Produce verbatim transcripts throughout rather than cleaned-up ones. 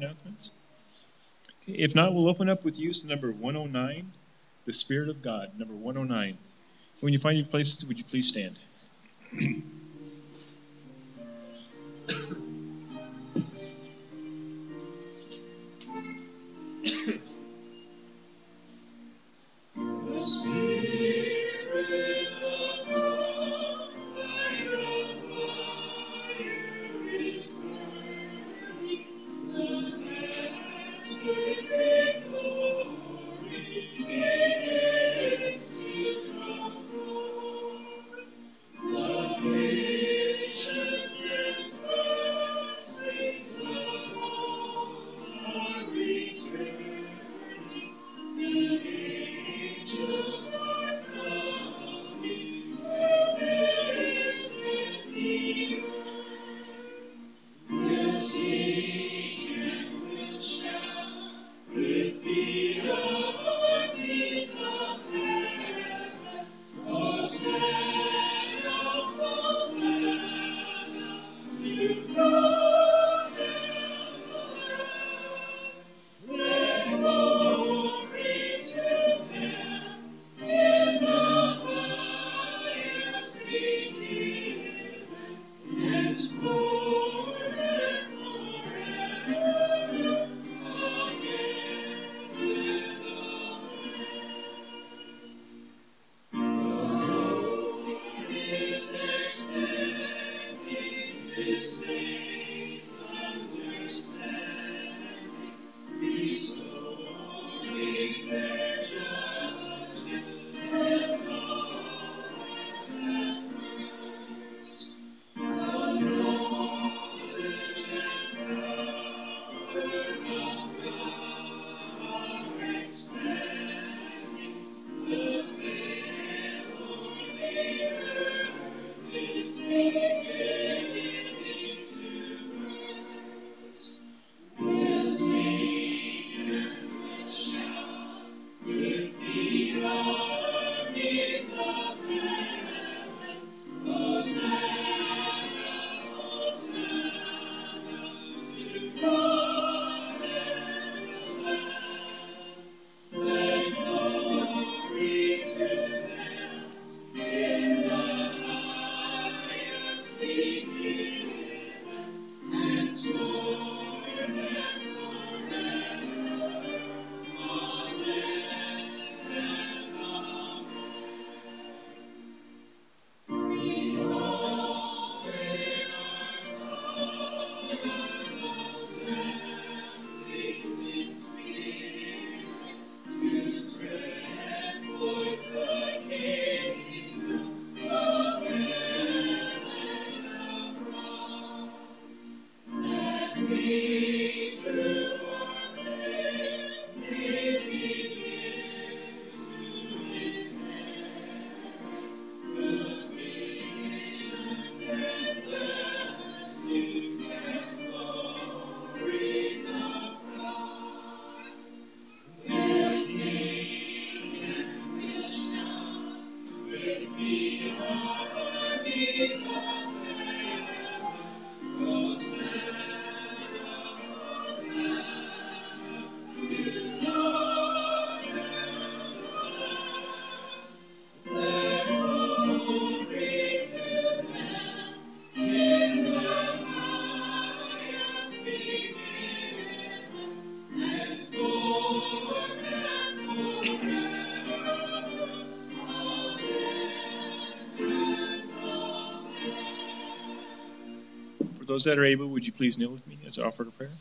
announcements? Okay, if not, we'll open up with use number one oh nine, the Spirit of God, number one oh nine. When you find your places, would you please stand? The Spirit of God, like a fire is burning, the heavens with glory begins to come forth. The nations and blessings of all are returning. The angels are coming to visit the earth. We'll sing and we'll shout with the armies of heaven. Hosanna, Hosanna to God and the Lamb. Let glory to them in the highest be given, henceforth and forever. Amen and amen. The Lord is expanding His saints' understanding, restoring their judges and all that's at worst. The knowledge and power of God are expanding. The veil o'er the earth is beginning to burst. We'll sing and we'll shout with the armies of heaven. Hosanna, Hosanna to God and the Lamb. Let glory to them in the highest be given, henceforth and forever. Amen and amen. Behold, in our solemn assemblies in spirit, to spread forth the kingdom of heaven abroad. And we through our faith may begin to inherit the nations and blessings and glories of God. We'll sing and we'll shout with the armies of heaven. Hosanna, Hosanna to God and the Lamb. Let glory to them in the highest be given, henceforth and forever. Amen and amen. For those that are able, would you please kneel with me as I offer a prayer?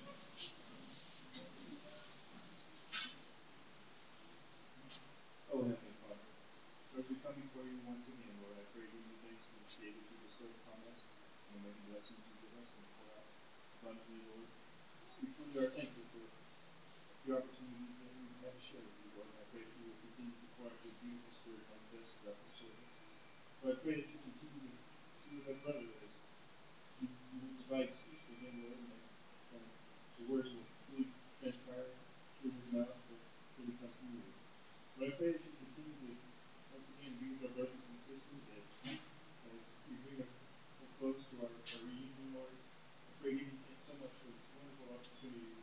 Oh, Heavenly Father, Lord, we come before you once again, Lord. I pray give you thanks for this day that you bestowed upon us and the many blessings you give us and pour out abundantly, Lord. We truly are thankful for the opportunities that we've had to share with you, Lord. And I pray that you will continue to pour out your beautiful spirit amongst us throughout the service. Lord, I pray that you continue to be with our brother as you, you will provide speech for him, Lord, and that uh, the words will truly transpire through his mouth that truly come from you. Lord, I pray that you continue to once again be with our brothers and sisters as, as we bring a, a close to our, our reunion, Lord. I pray you thank so much for this wonderful opportunity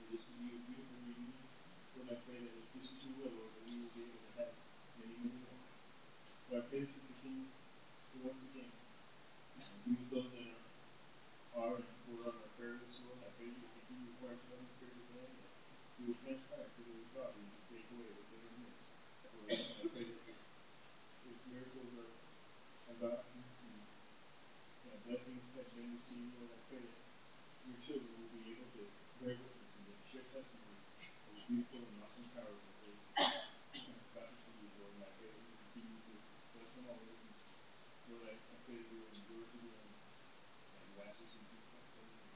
this will be a beautiful reunion. Lord, I pray that if this is your will, Lord, that we will be able to have many, many more. Lord, I pray that you continue to once again uh, be with those that are, are and who are on our prayer list, Lord. I pray that you will continue to pour out your Holy Spirit within them, that you will transpire to those problems and take away what's in our midst. Lord, I pray that if miracles are, are gotten and uh, blessings have been received, Lord, I pray that your children will be able to bear witness and to share testimonies of the beautiful and awesome power that they have gotten from you, Lord. And I pray that you continue to bless them always. And Lord, I, I pray that we will endure to the end. And we ask this in Jesus'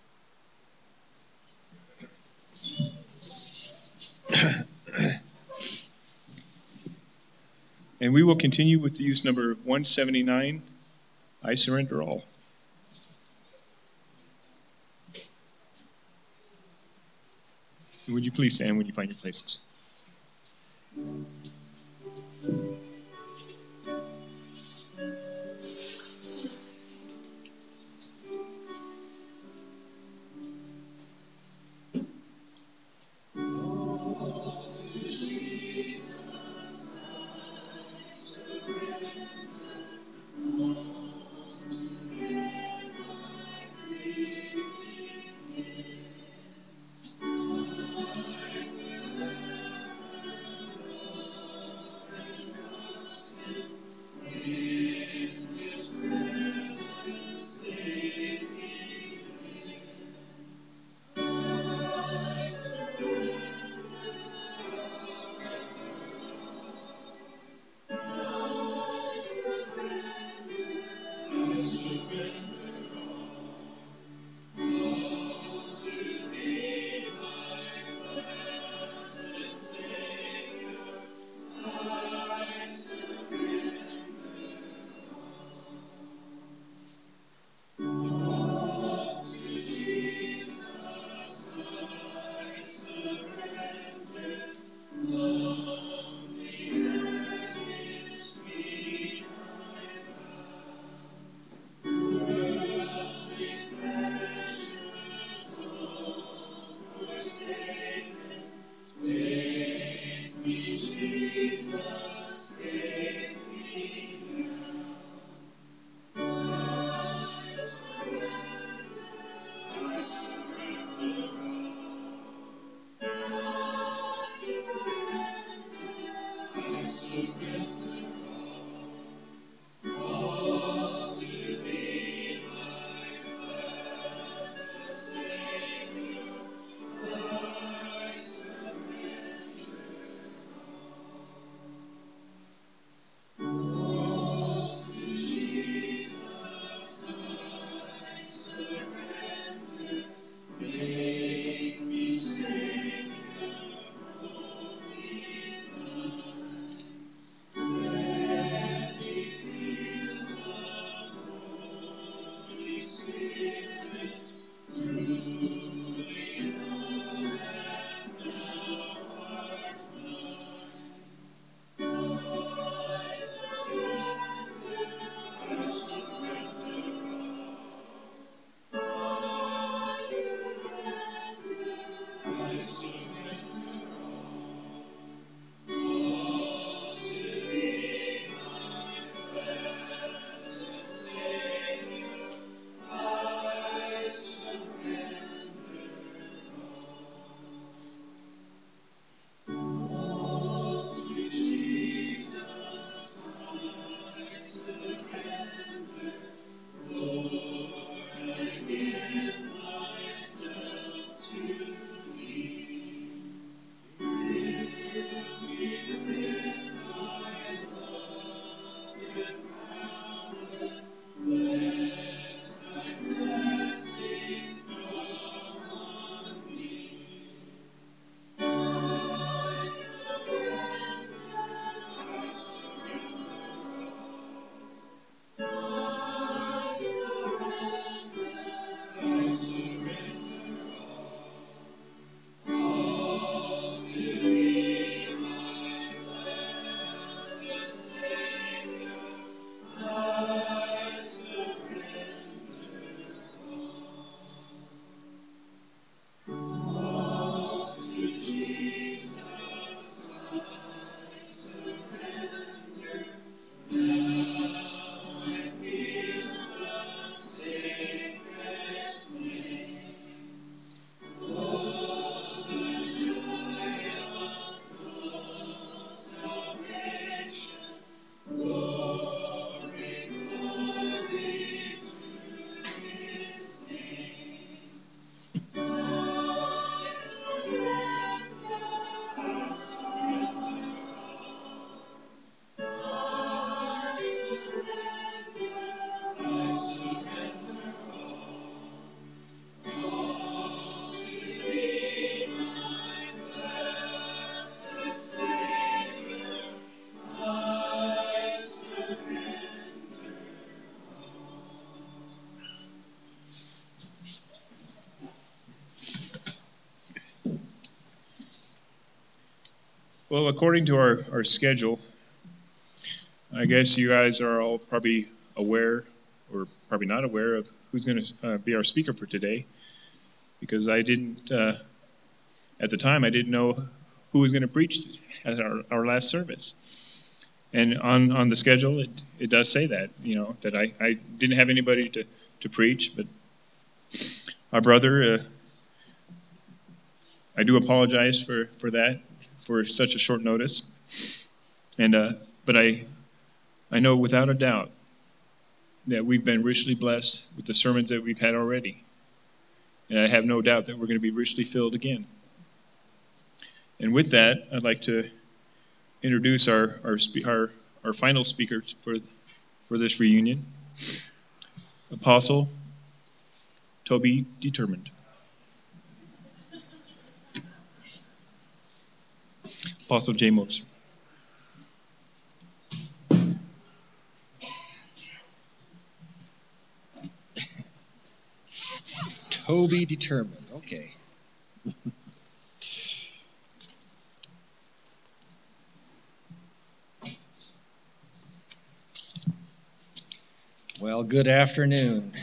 name. And we will continue with use number one seventy-nine, I Surrender All. And would you please stand when you find your places? Well, according to our, our schedule, I guess you guys are all probably aware, or probably not aware, of who's going to uh, be our speaker for today, because I didn't, uh, at the time, I didn't know who was going to preach at our, our last service. And on, on the schedule, it, it does say that, you know, that I, I didn't have anybody to, to preach, but our brother, uh, I do apologize for, for that, for such a short notice. And uh, but I I know without a doubt that we've been richly blessed with the sermons that we've had already. And I have no doubt that we're going to be richly filled again. And with that, I'd like to introduce our our our, our final speaker for for this reunion, Apostle Toby Determined. Apostle J. Moser. Toby Determined. Okay. Well, good afternoon.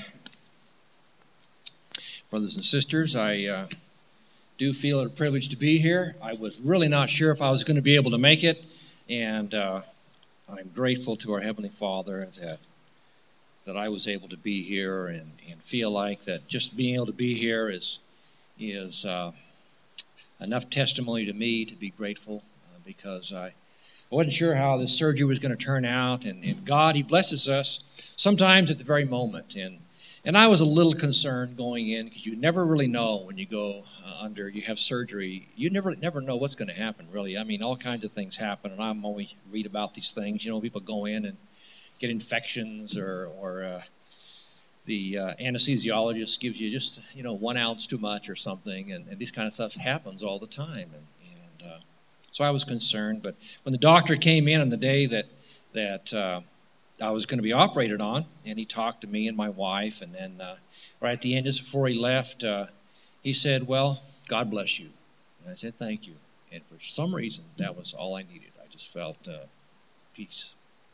Brothers and sisters, I uh, do feel it a privilege to be here. I was really not sure if I was going to be able to make it, and uh, I'm grateful to our Heavenly Father that that I was able to be here, and, and feel like that just being able to be here is is uh, enough testimony to me to be grateful, uh, because I, I wasn't sure how this surgery was going to turn out, and, and God, He blesses us sometimes at the very moment, and and I was a little concerned going in, because you never really know when you go uh, under, you have surgery, you never never know what's going to happen, really. I mean, all kinds of things happen, and I'm always read about these things, you know, people go in and get infections, or, or uh, the uh, anesthesiologist gives you just, you know, one ounce too much or something, and, and this kind of stuff happens all the time. And, and uh, so I was concerned, but when the doctor came in on the day that, that uh, I was going to be operated on, and he talked to me and my wife, and then uh, right at the end, just before he left, uh, he said, "Well, God bless you." And I said, "Thank you." And for some reason, that was all I needed. I just felt uh, peace.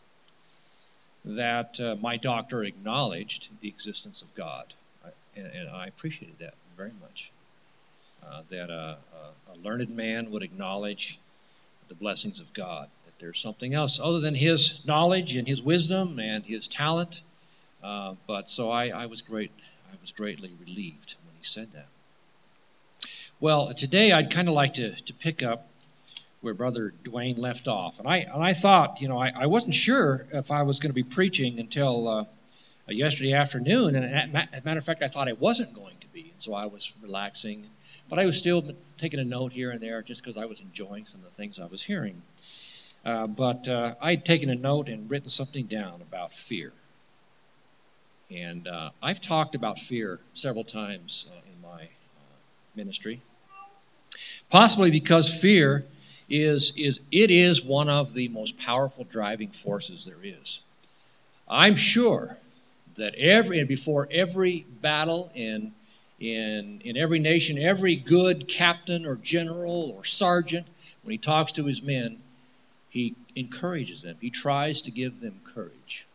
That uh, my doctor acknowledged the existence of God, I, and, and I appreciated that very much. Uh, that uh, uh, a learned man would acknowledge the blessings of God, that there's something else other than his knowledge and his wisdom and his talent. Uh, but so I, I was great. I was greatly relieved when he said that. Well, today I'd kind of like to, to pick up where Brother Dwayne left off. And I and I thought, you know, I, I wasn't sure if I was going to be preaching until uh, yesterday afternoon. And as a matter of fact, I thought I wasn't going to be. And so I was relaxing. But I was still taking a note here and there just because I was enjoying some of the things I was hearing. Uh, but uh, I'd taken a note and written something down about fear. And uh, I've talked about fear several times uh, in my uh, ministry. Possibly because fear is is it is one of the most powerful driving forces there is. I'm sure that every before every battle in in in every nation, every good captain or general or sergeant, when he talks to his men, he encourages them. He tries to give them courage.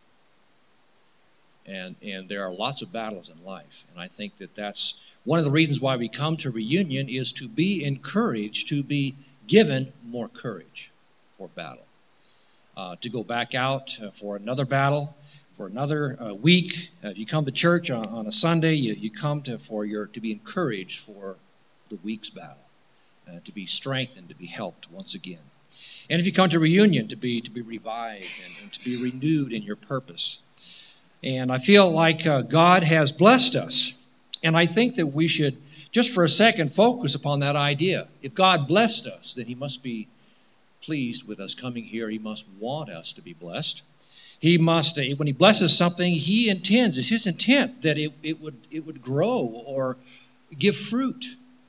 And and there are lots of battles in life, and I think that that's one of the reasons why we come to reunion, is to be encouraged, to be given more courage for battle, uh, to go back out uh, for another battle, for another uh, week. Uh, if you come to church on, on a Sunday, you, you come to for your to be encouraged for the week's battle, uh, to be strengthened, to be helped once again. And if you come to reunion, to be to be revived and, and to be renewed in your purpose. And I feel like uh, God has blessed us. And I think that we should, just for a second, focus upon that idea. If God blessed us, then He must be pleased with us coming here. He must want us to be blessed. He must, uh, when He blesses something, He intends, it's His intent that it, it would it would grow or give fruit.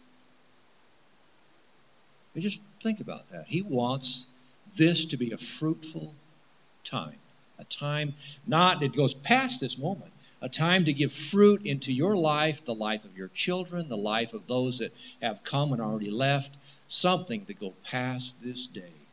And just think about that. He wants this to be a fruitful time. A time not that goes past this moment, a time to give fruit into your life, the life of your children, the life of those that have come and already left, something to go past this day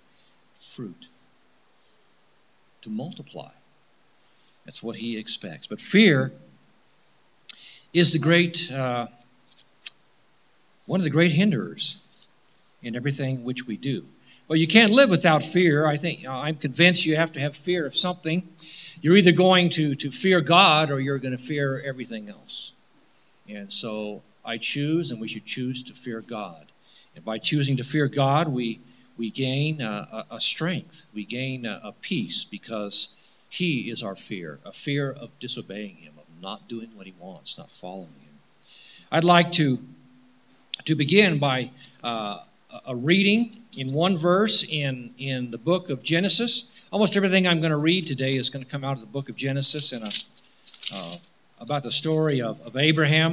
fruit, to multiply. That's what he expects. But fear is the great, uh, one of the great hinderers in everything which we do. Well, you can't live without fear. I think, I'm convinced you have to have fear of something. You're either going to, to fear God or you're going to fear everything else. And so I choose, and we should choose to fear God. And by choosing to fear God, we we gain a, a strength. We gain a, a peace because he is our fear, a fear of disobeying him, of not doing what he wants, not following him. I'd like to, to begin by uh, a reading in one verse in, in the book of Genesis. Almost everything I'm going to read today is going to come out of the book of Genesis and a, uh, about the story of, of Abraham.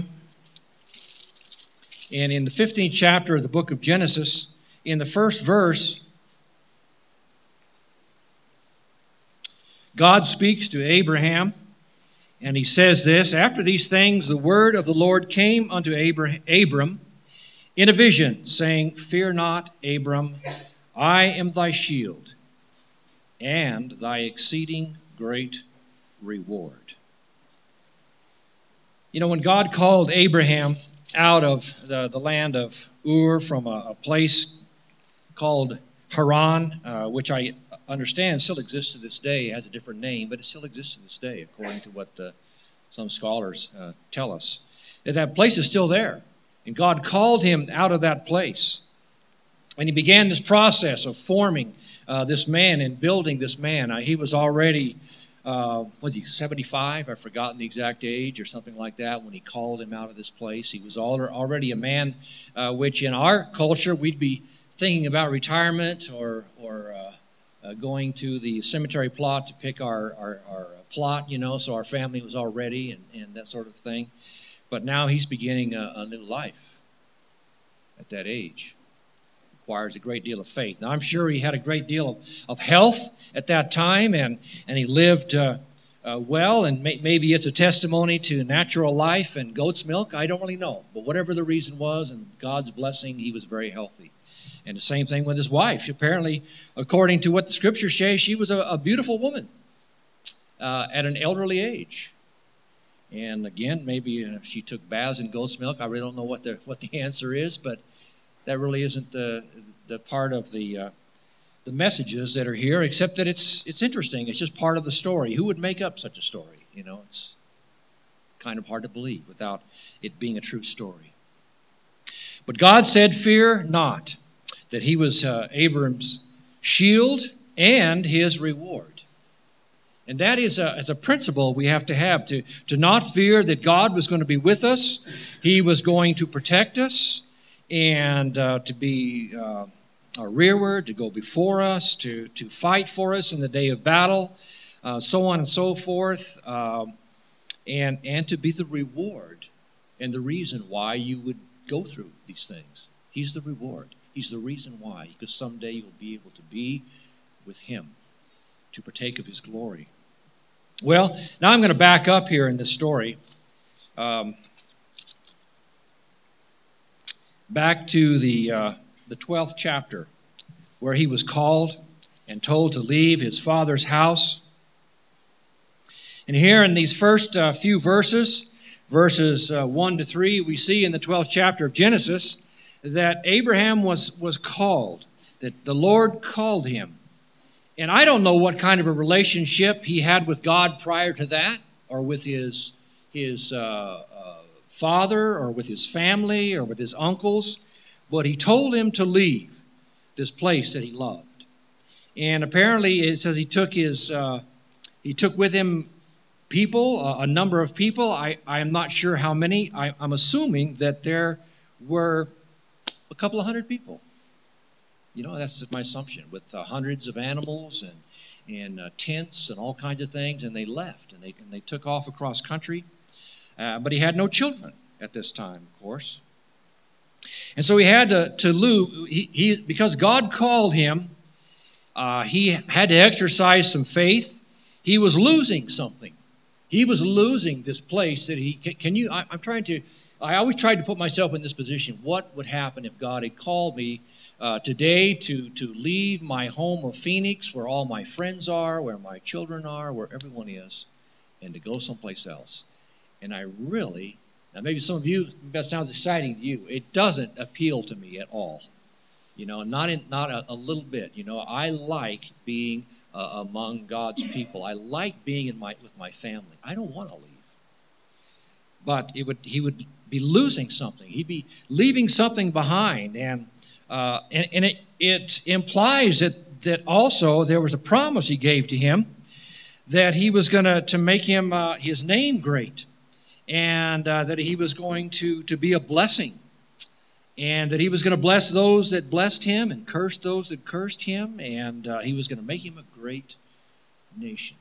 And in the fifteenth chapter of the book of Genesis, in the first verse, God speaks to Abraham, and he says this, "After these things, the word of the Lord came unto Abram in a vision, saying, Fear not, Abram, I am thy shield, and thy exceeding great reward." You know, when God called Abraham out of the, the land of Ur from a, a place called Haran, uh, which I understand still exists to this day. It has a different name, but it still exists to this day, according to what the, some scholars uh, tell us. That, that place is still there. And God called him out of that place. And he began this process of forming uh, this man and building this man. Uh, he was already, uh, was he seventy-five? I've forgotten the exact age or something like that when he called him out of this place. He was already a man uh, which in our culture we'd be thinking about retirement or or uh, uh, going to the cemetery plot to pick our, our, our plot, you know, so our family was all ready and, and that sort of thing. But now he's beginning a, a new life at that age. Requires a great deal of faith. Now, I'm sure he had a great deal of, of health at that time, and, and he lived uh, uh, well, and may, maybe it's a testimony to natural life and goat's milk. I don't really know. But whatever the reason was, and God's blessing, he was very healthy. And the same thing with his wife. Apparently, according to what the scriptures say, she was a, a beautiful woman uh, at an elderly age. And again, maybe uh, she took baths in goat's milk. I really don't know what the what the answer is, but that really isn't the the part of the uh, the messages that are here. Except that it's it's interesting. It's just part of the story. Who would make up such a story? You know, it's kind of hard to believe without it being a true story. But God said, "Fear not." That he was uh, Abram's shield and his reward. And that is a, as a principle we have to have, to, to not fear that God was going to be with us. He was going to protect us and uh, to be uh, our rearward, to go before us, to, to fight for us in the day of battle, uh, so on and so forth, uh, and, and to be the reward and the reason why you would go through these things. He's the reward. He's the reason why, because someday you'll be able to be with him, to partake of his glory. Well, now I'm going to back up here in this story. Um, back to the uh, the twelfth chapter, where he was called and told to leave his father's house. And here in these first uh, few verses, verses uh, one to three, we see in the twelfth chapter of Genesis that Abraham was, was called, that the Lord called him. And I don't know what kind of a relationship he had with God prior to that, or with his, his uh, uh, father, or with his family, or with his uncles, but he told him to leave this place that he loved. And apparently it says he took his, uh, he took with him people, uh, a number of people. I, I am not sure how many. I, I'm assuming that there were a couple of hundred people. You know, that's my assumption, with uh, hundreds of animals and and uh, tents and all kinds of things, and they left, and they and they took off across country. Uh, but he had no children at this time, of course. And so he had to, to lose, he, he, because God called him, uh, he had to exercise some faith. He was losing something. He was losing this place that he, can, can you, I, I'm trying to I always tried to put myself in this position. What would happen if God had called me uh, today to, to leave my home of Phoenix, where all my friends are, where my children are, where everyone is, and to go someplace else? And I really, now maybe some of you, that sounds exciting to you. It doesn't appeal to me at all. You know, not in, not a, a little bit. You know, I like being uh, among God's people. I like being in my with my family. I don't want to leave. But it would he would be losing something. He'd be leaving something behind, and uh, and, and it it implies that that also there was a promise he gave to him that he was going to to make him uh, his name great, and uh, that he was going to to be a blessing. And that he was going to bless those that blessed him and curse those that cursed him. And uh, he was going to make him a great nation.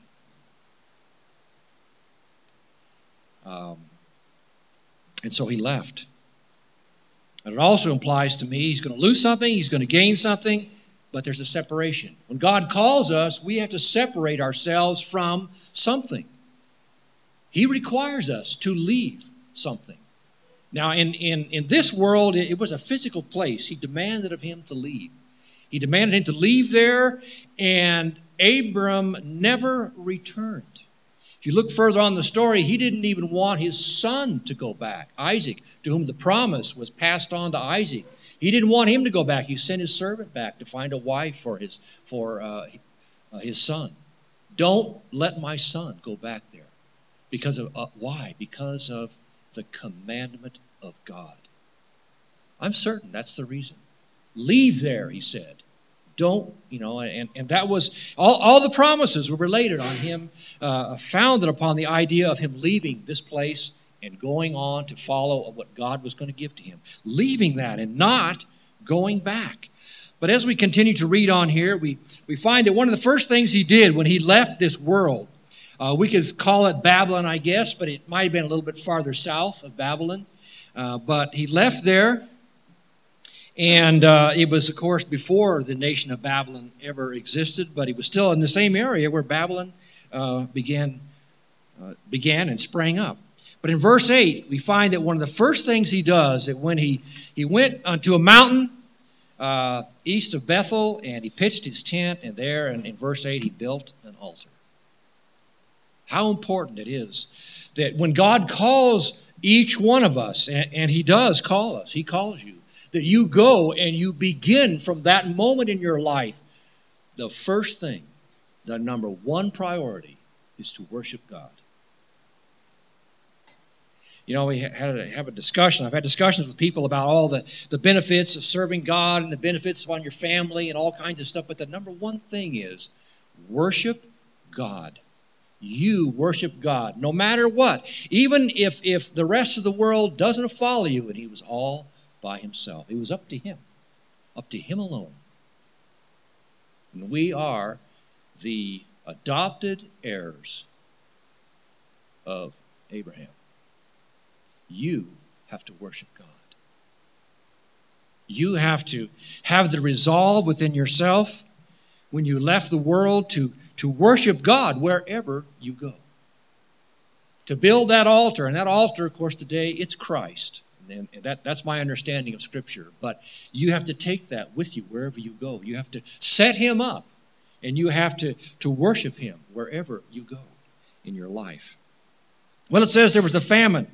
Um, and so he left. And it also implies to me he's going to lose something, he's going to gain something, but there's a separation. When God calls us, we have to separate ourselves from something. He requires us to leave something. Now, in, in, in this world, it was a physical place. He demanded of him to leave. He demanded him to leave there, and Abram never returned. If you look further on the story, he didn't even want his son to go back, Isaac, to whom the promise was passed on to Isaac. He didn't want him to go back. He sent his servant back to find a wife for his, for, uh, uh, his son. Don't let my son go back there. Because of, uh, why? Because of the commandment of God. I'm certain that's the reason. Leave there, he said. Don't, you know, and, and that was, all, all the promises were related on him, uh, founded upon the idea of him leaving this place and going on to follow what God was going to give to him. Leaving that and not going back. But as we continue to read on here, we, we find that one of the first things he did when he left this world, Uh, we could call it Babylon, I guess, but it might have been a little bit farther south of Babylon. Uh, but he left there, and uh, it was, of course, before the nation of Babylon ever existed, but he was still in the same area where Babylon uh, began, uh, began and sprang up. But in verse eight, we find that one of the first things he does, that when he, he went unto a mountain uh, east of Bethel, and he pitched his tent, and there, and in verse eight, he built an altar. How important it is that when God calls each one of us, and, and he does call us, he calls you, that you go and you begin from that moment in your life. The first thing, the number one priority is to worship God. You know, we had to have a discussion. I've had discussions with people about all the, the benefits of serving God and the benefits on your family and all kinds of stuff. But the number one thing is worship God. You worship God, no matter what. Even if, if the rest of the world doesn't follow you, and he was all by himself. It was up to him, up to him alone. And we are the adopted heirs of Abraham. You have to worship God. You have to have the resolve within yourself when you left the world to, to worship God wherever you go. To build that altar, and that altar, of course, today, it's Christ. And that, that's my understanding of Scripture. But you have to take that with you wherever you go. You have to set him up, and you have to, to worship him wherever you go in your life. Well, it says there was a famine.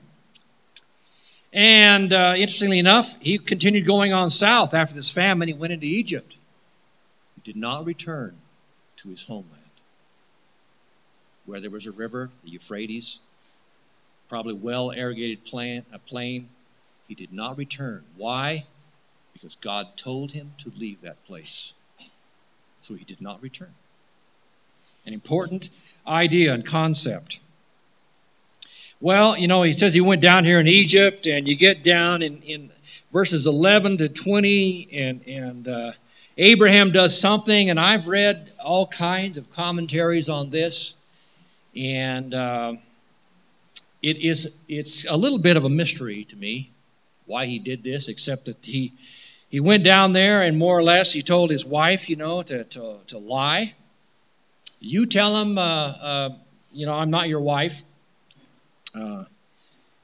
And uh, interestingly enough, he continued going on south after this famine. He went into Egypt. Did not return to his homeland, where there was a river, the Euphrates, probably well-irrigated plain, a plain. He did not return. Why? Because God told him to leave that place. So he did not return. An important idea and concept. Well, you know, he says he went down here in Egypt, and you get down in, in verses eleven to twenty, and, and uh, Abraham does something, and I've read all kinds of commentaries on this, and uh, it is it's a little bit of a mystery to me why he did this, except that he he went down there and more or less he told his wife, you know, to to, to lie. You tell him, uh, uh, you know, I'm not your wife. Uh,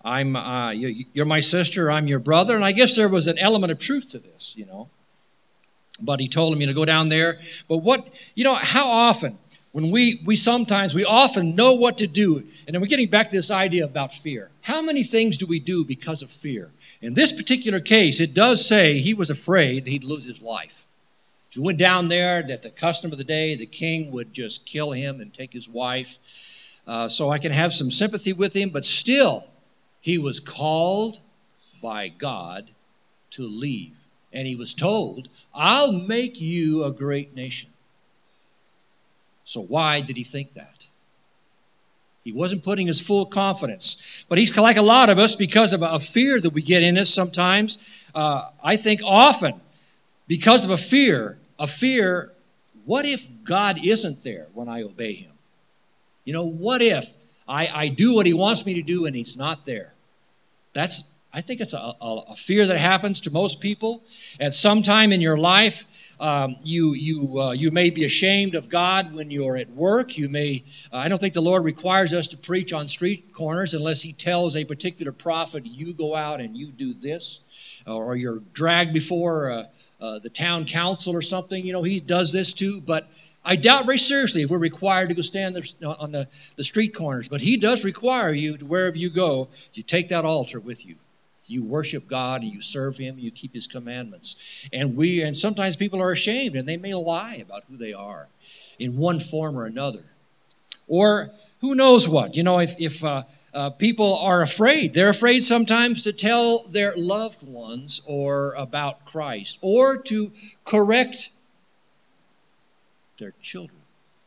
I'm, uh, you, you're my sister, I'm your brother. And I guess there was an element of truth to this, you know. But he told him, you know, go down there. But what, you know, how often, when we, we sometimes, we often know what to do. And then we're getting back to this idea about fear. How many things do we do because of fear? In this particular case, it does say he was afraid that he'd lose his life. He went down there, that the custom of the day, the king would just kill him and take his wife. Uh, so I can have some sympathy with him, but still, he was called by God to leave. And he was told, I'll make you a great nation. So why did he think that? He wasn't putting his full confidence. But he's like a lot of us because of a fear that we get in us sometimes. Uh, I think often because of a fear, a fear, what if God isn't there when I obey him? You know, what if I, I do what he wants me to do and he's not there? That's, I think it's a, a, a fear that happens to most people. At some time in your life, um, you you uh, you may be ashamed of God when you're at work. You may. Uh, I don't think the Lord requires us to preach on street corners unless he tells a particular prophet, you go out and you do this. Or you're dragged before uh, uh, the town council or something. You know, he does this too. But I doubt very seriously if we're required to go stand there on the, the street corners. But he does require you to wherever you go, you take that altar with you. You worship God and you serve him. You keep his commandments. And we and sometimes people are ashamed and they may lie about who they are in one form or another. Or who knows what. You know, if, if uh, uh, people are afraid. They're afraid sometimes to tell their loved ones or about Christ. Or to correct their children.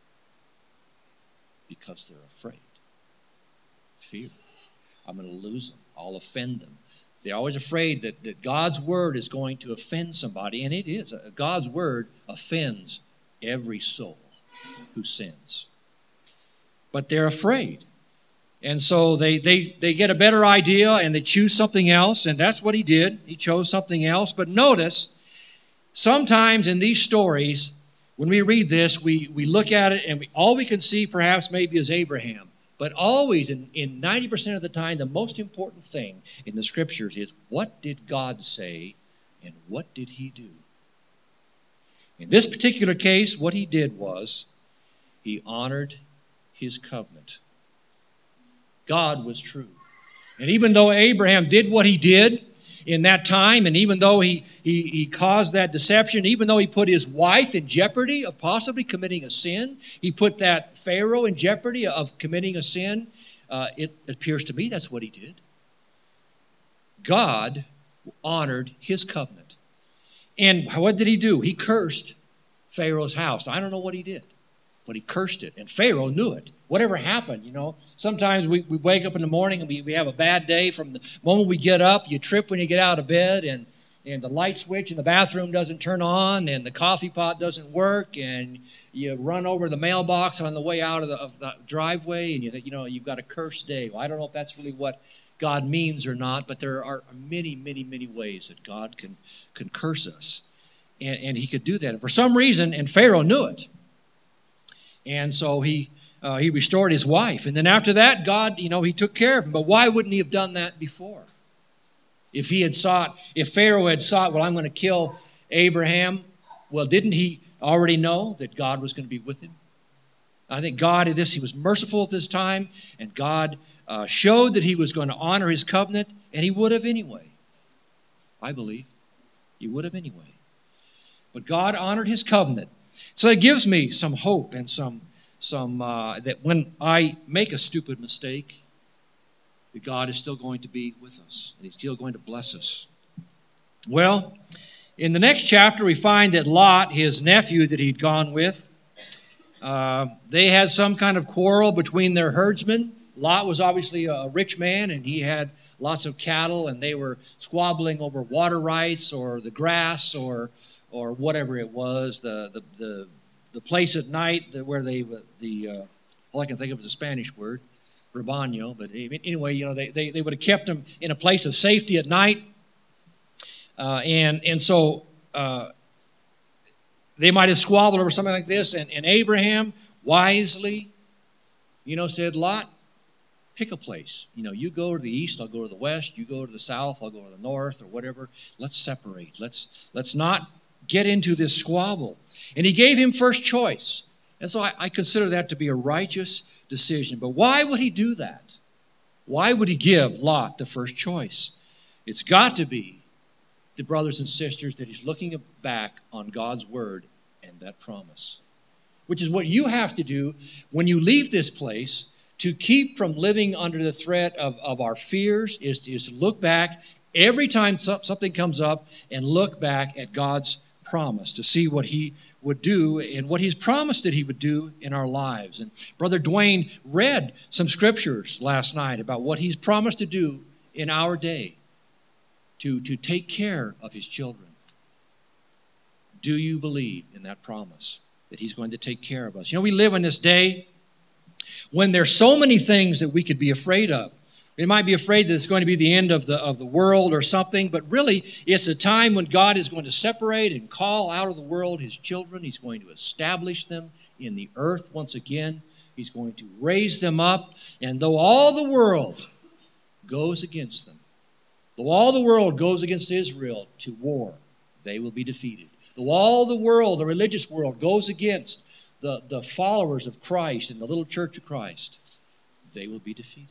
Because they're afraid. Fear. I'm going to lose them. I'll offend them. They're always afraid that, that God's word is going to offend somebody, and it is. God's word offends every soul who sins. But they're afraid. And so they, they, they get a better idea, and they choose something else, and that's what he did. He chose something else. But notice, sometimes in these stories, when we read this, we, we look at it, and we, all we can see perhaps maybe is Abraham. But always, in, in ninety percent of the time, the most important thing in the Scriptures is, what did God say and what did he do? In this particular case, what he did was, he honored his covenant. God was true. And even though Abraham did what he did in that time, and even though he, he, he caused that deception, even though he put his wife in jeopardy of possibly committing a sin, he put that Pharaoh in jeopardy of committing a sin, uh, it appears to me that's what he did. God honored his covenant. And what did he do? He cursed Pharaoh's house. I don't know what he did, but he cursed it. And Pharaoh knew it. Whatever happened, you know, sometimes we, we wake up in the morning and we, we have a bad day. From the moment we get up, you trip when you get out of bed, and, and the light switch in the bathroom doesn't turn on, and the coffee pot doesn't work, and you run over the mailbox on the way out of the, of the driveway, and you think, you know, you've got a cursed day. Well, I don't know if that's really what God means or not, but there are many, many, many ways that God can, can curse us. And, and he could do that. And for some reason, and Pharaoh knew it. And so he... Uh, he restored his wife. And then after that, God, you know, he took care of him. But why wouldn't he have done that before? If he had sought, if Pharaoh had sought, well, I'm going to kill Abraham. Well, didn't he already know that God was going to be with him? I think God did this. He was merciful at this time. And God uh, showed that he was going to honor his covenant. And he would have anyway. I believe. He would have anyway. But God honored his covenant. So it gives me some hope and some Some uh, that when I make a stupid mistake, that God is still going to be with us, and he's still going to bless us. Well, in the next chapter, we find that Lot, his nephew that he'd gone with, uh, they had some kind of quarrel between their herdsmen. Lot was obviously a rich man, and he had lots of cattle, and they were squabbling over water rights or the grass or or whatever it was, the the the The place at night where they, the uh, all I can think of is a Spanish word, rebaño. But anyway, you know, they, they, they would have kept them in a place of safety at night. Uh, and and so uh, they might have squabbled over something like this. And, and Abraham wisely, you know, said, Lot, pick a place. You know, you go to the east, I'll go to the west. You go to the south, I'll go to the north, or whatever. Let's separate. Let's let's not get into this squabble. And he gave him first choice. And so I, I consider that to be a righteous decision. But why would he do that? Why would he give Lot the first choice? It's got to be, the brothers and sisters, that he's looking back on God's word and that promise, which is what you have to do when you leave this place to keep from living under the threat of, of our fears, is to, is to look back every time something comes up and look back at God's promise to see what he would do and what he's promised that he would do in our lives. And Brother Dwayne read some scriptures last night about what he's promised to do in our day to, to take care of his children. Do you believe in that promise that he's going to take care of us? You know, we live in this day when there's so many things that we could be afraid of. We might be afraid that it's going to be the end of the of the world or something, but really it's a time when God is going to separate and call out of the world his children. He's going to establish them in the earth once again. He's going to raise them up, and though all the world goes against them, though all the world goes against Israel to war, they will be defeated. Though all the world, the religious world, goes against the, the followers of Christ and the little church of Christ, they will be defeated.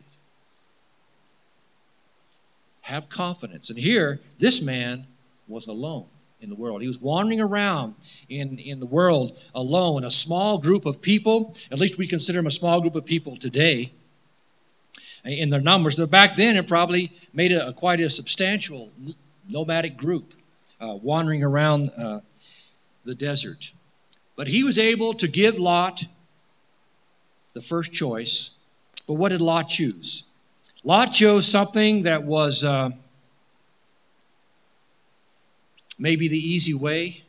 Have confidence. And here, this man was alone in the world. He was wandering around in, in the world alone, a small group of people. At least we consider him a small group of people today in their numbers. But back then, it probably made a, a quite a substantial nomadic group uh, wandering around uh, the desert. But he was able to give Lot the first choice. But what did Lot choose? Lot chose something that was uh, maybe the easy way.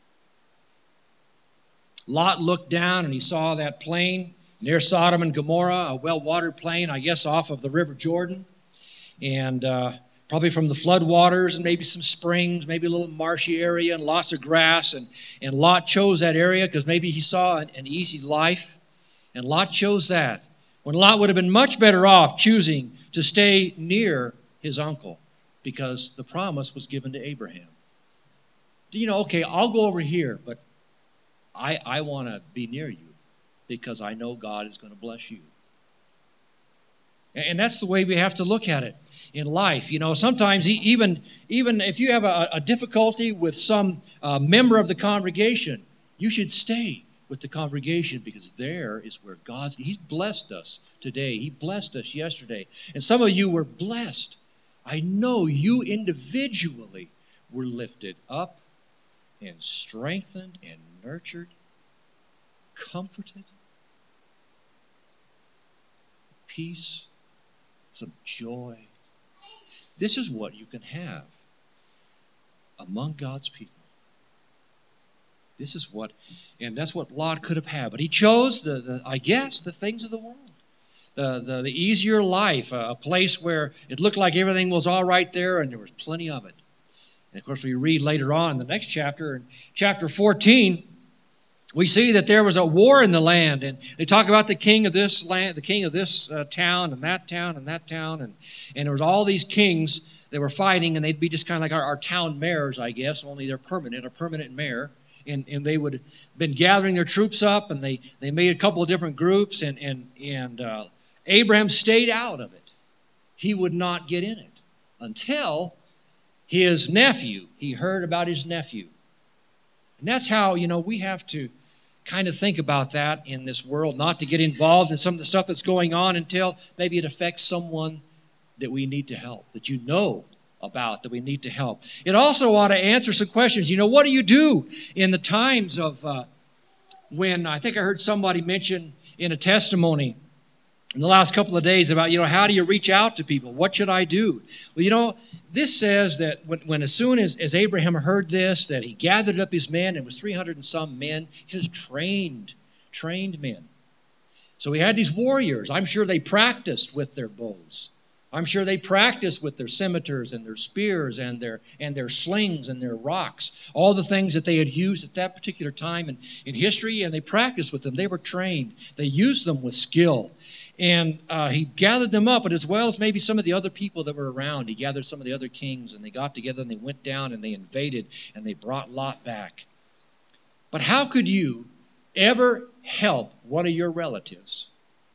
Lot looked down and he saw that plain near Sodom and Gomorrah, a well-watered plain, I guess, off of the River Jordan. And uh, probably from the floodwaters and maybe some springs, maybe a little marshy area and lots of grass. And, and Lot chose that area because maybe he saw an, an easy life. And Lot chose that, when Lot would have been much better off choosing to stay near his uncle because the promise was given to Abraham. You know, okay, I'll go over here, but I, I want to be near you because I know God is going to bless you. And that's the way we have to look at it in life. You know, sometimes even, even if you have a, a difficulty with some uh, member of the congregation, you should stay with the congregation because there is where God's, he's blessed us today. He blessed us yesterday. And some of you were blessed. I know you individually were lifted up and strengthened and nurtured, comforted, peace, some joy. This is what you can have among God's people. This is what, and that's what Lot could have had. But he chose, the, the I guess, the things of the world. The, the, the easier life, a, a place where it looked like everything was all right there and there was plenty of it. And, of course, we read later on in the next chapter, in chapter fourteen, we see that there was a war in the land. And they talk about the king of this land, the king of this uh, town and that town and that town. And, and there was all these kings that were fighting, and they'd be just kind of like our, our town mayors, I guess, only they're permanent, a permanent mayor. And, and they would have been gathering their troops up, and they, they made a couple of different groups, and, and, and uh, Abraham stayed out of it. He would not get in it until his nephew, he heard about his nephew. And that's how, you know, we have to kind of think about that in this world, not to get involved in some of the stuff that's going on until maybe it affects someone that we need to help, that you know about, that we need to help. It also ought to answer some questions. You know, what do you do in the times of uh, when, I think I heard somebody mention in a testimony in the last couple of days about, you know, how do you reach out to people? What should I do? Well, you know, this says that when, when as soon as, as Abraham heard this, that he gathered up his men, and it was three hundred and some men, he was trained, trained men. So he had these warriors. I'm sure they practiced with their bows. I'm sure they practiced with their scimitars and their spears and their and their slings and their rocks, all the things that they had used at that particular time in, in history, and they practiced with them. They were trained. They used them with skill. And uh, he gathered them up, but as well as maybe some of the other people that were around, he gathered some of the other kings, and they got together and they went down and they invaded and they brought Lot back. But how could you ever help one of your relatives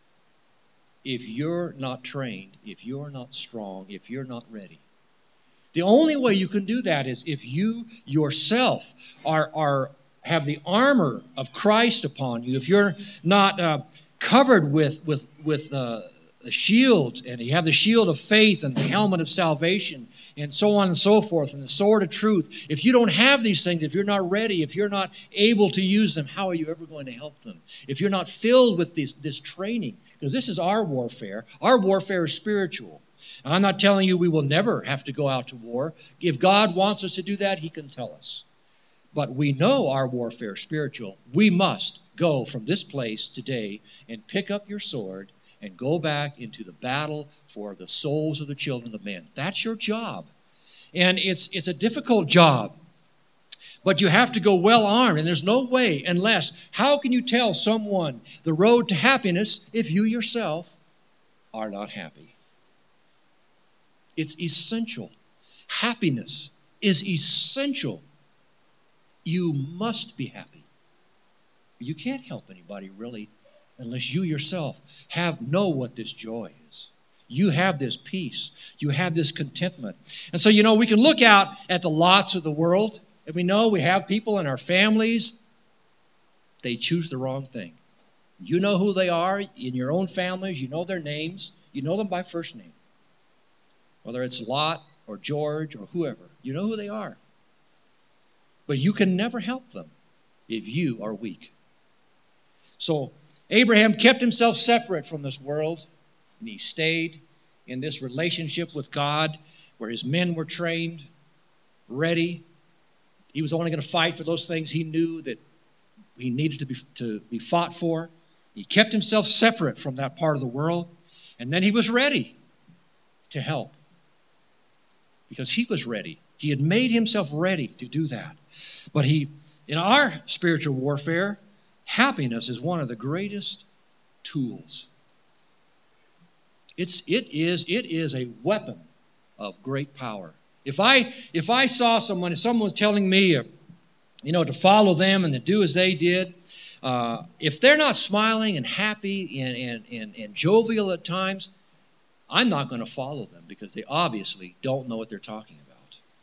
if you're not trained, if you're not strong, if you're not ready? The only way you can do that is if you yourself are, are have the armor of Christ upon you. If you're not uh, covered with with with uh, the shield, and you have the shield of faith and the helmet of salvation, and so on and so forth, and the sword of truth. If you don't have these things, if you're not ready, if you're not able to use them, how are you ever going to help them? If you're not filled with this, this training, because this is our warfare. Our warfare is spiritual. I'm not telling you we will never have to go out to war. If God wants us to do that, he can tell us. But we know our warfare is spiritual. We must go from this place today and pick up your sword and go back into the battle for the souls of the children of men. That's your job. And it's it's a difficult job. But you have to go well armed. And there's no way unless, how can you tell someone the road to happiness if you yourself are not happy? It's essential. Happiness is essential. You must be happy. You can't help anybody really unless you yourself have know what this joy is. You have this peace. You have this contentment. And so, you know, we can look out at the lots of the world, and we know we have people in our families, they choose the wrong thing. You know who they are in your own families. You know their names. You know them by first name. Whether it's Lot or George or whoever, you know who they are. But you can never help them if you are weak. So Abraham kept himself separate from this world, and he stayed in this relationship with God where his men were trained, ready. He was only going to fight for those things he knew that he needed to be, to be fought for. He kept himself separate from that part of the world, and then he was ready to help because he was ready. He had made himself ready to do that. But he, in our spiritual warfare, happiness is one of the greatest tools. It's it is it is a weapon of great power. If I if I saw someone, if someone was telling me, uh, you know, to follow them and to do as they did, uh, if they're not smiling and happy and, and and and jovial at times, I'm not going to follow them because they obviously don't know what they're talking about.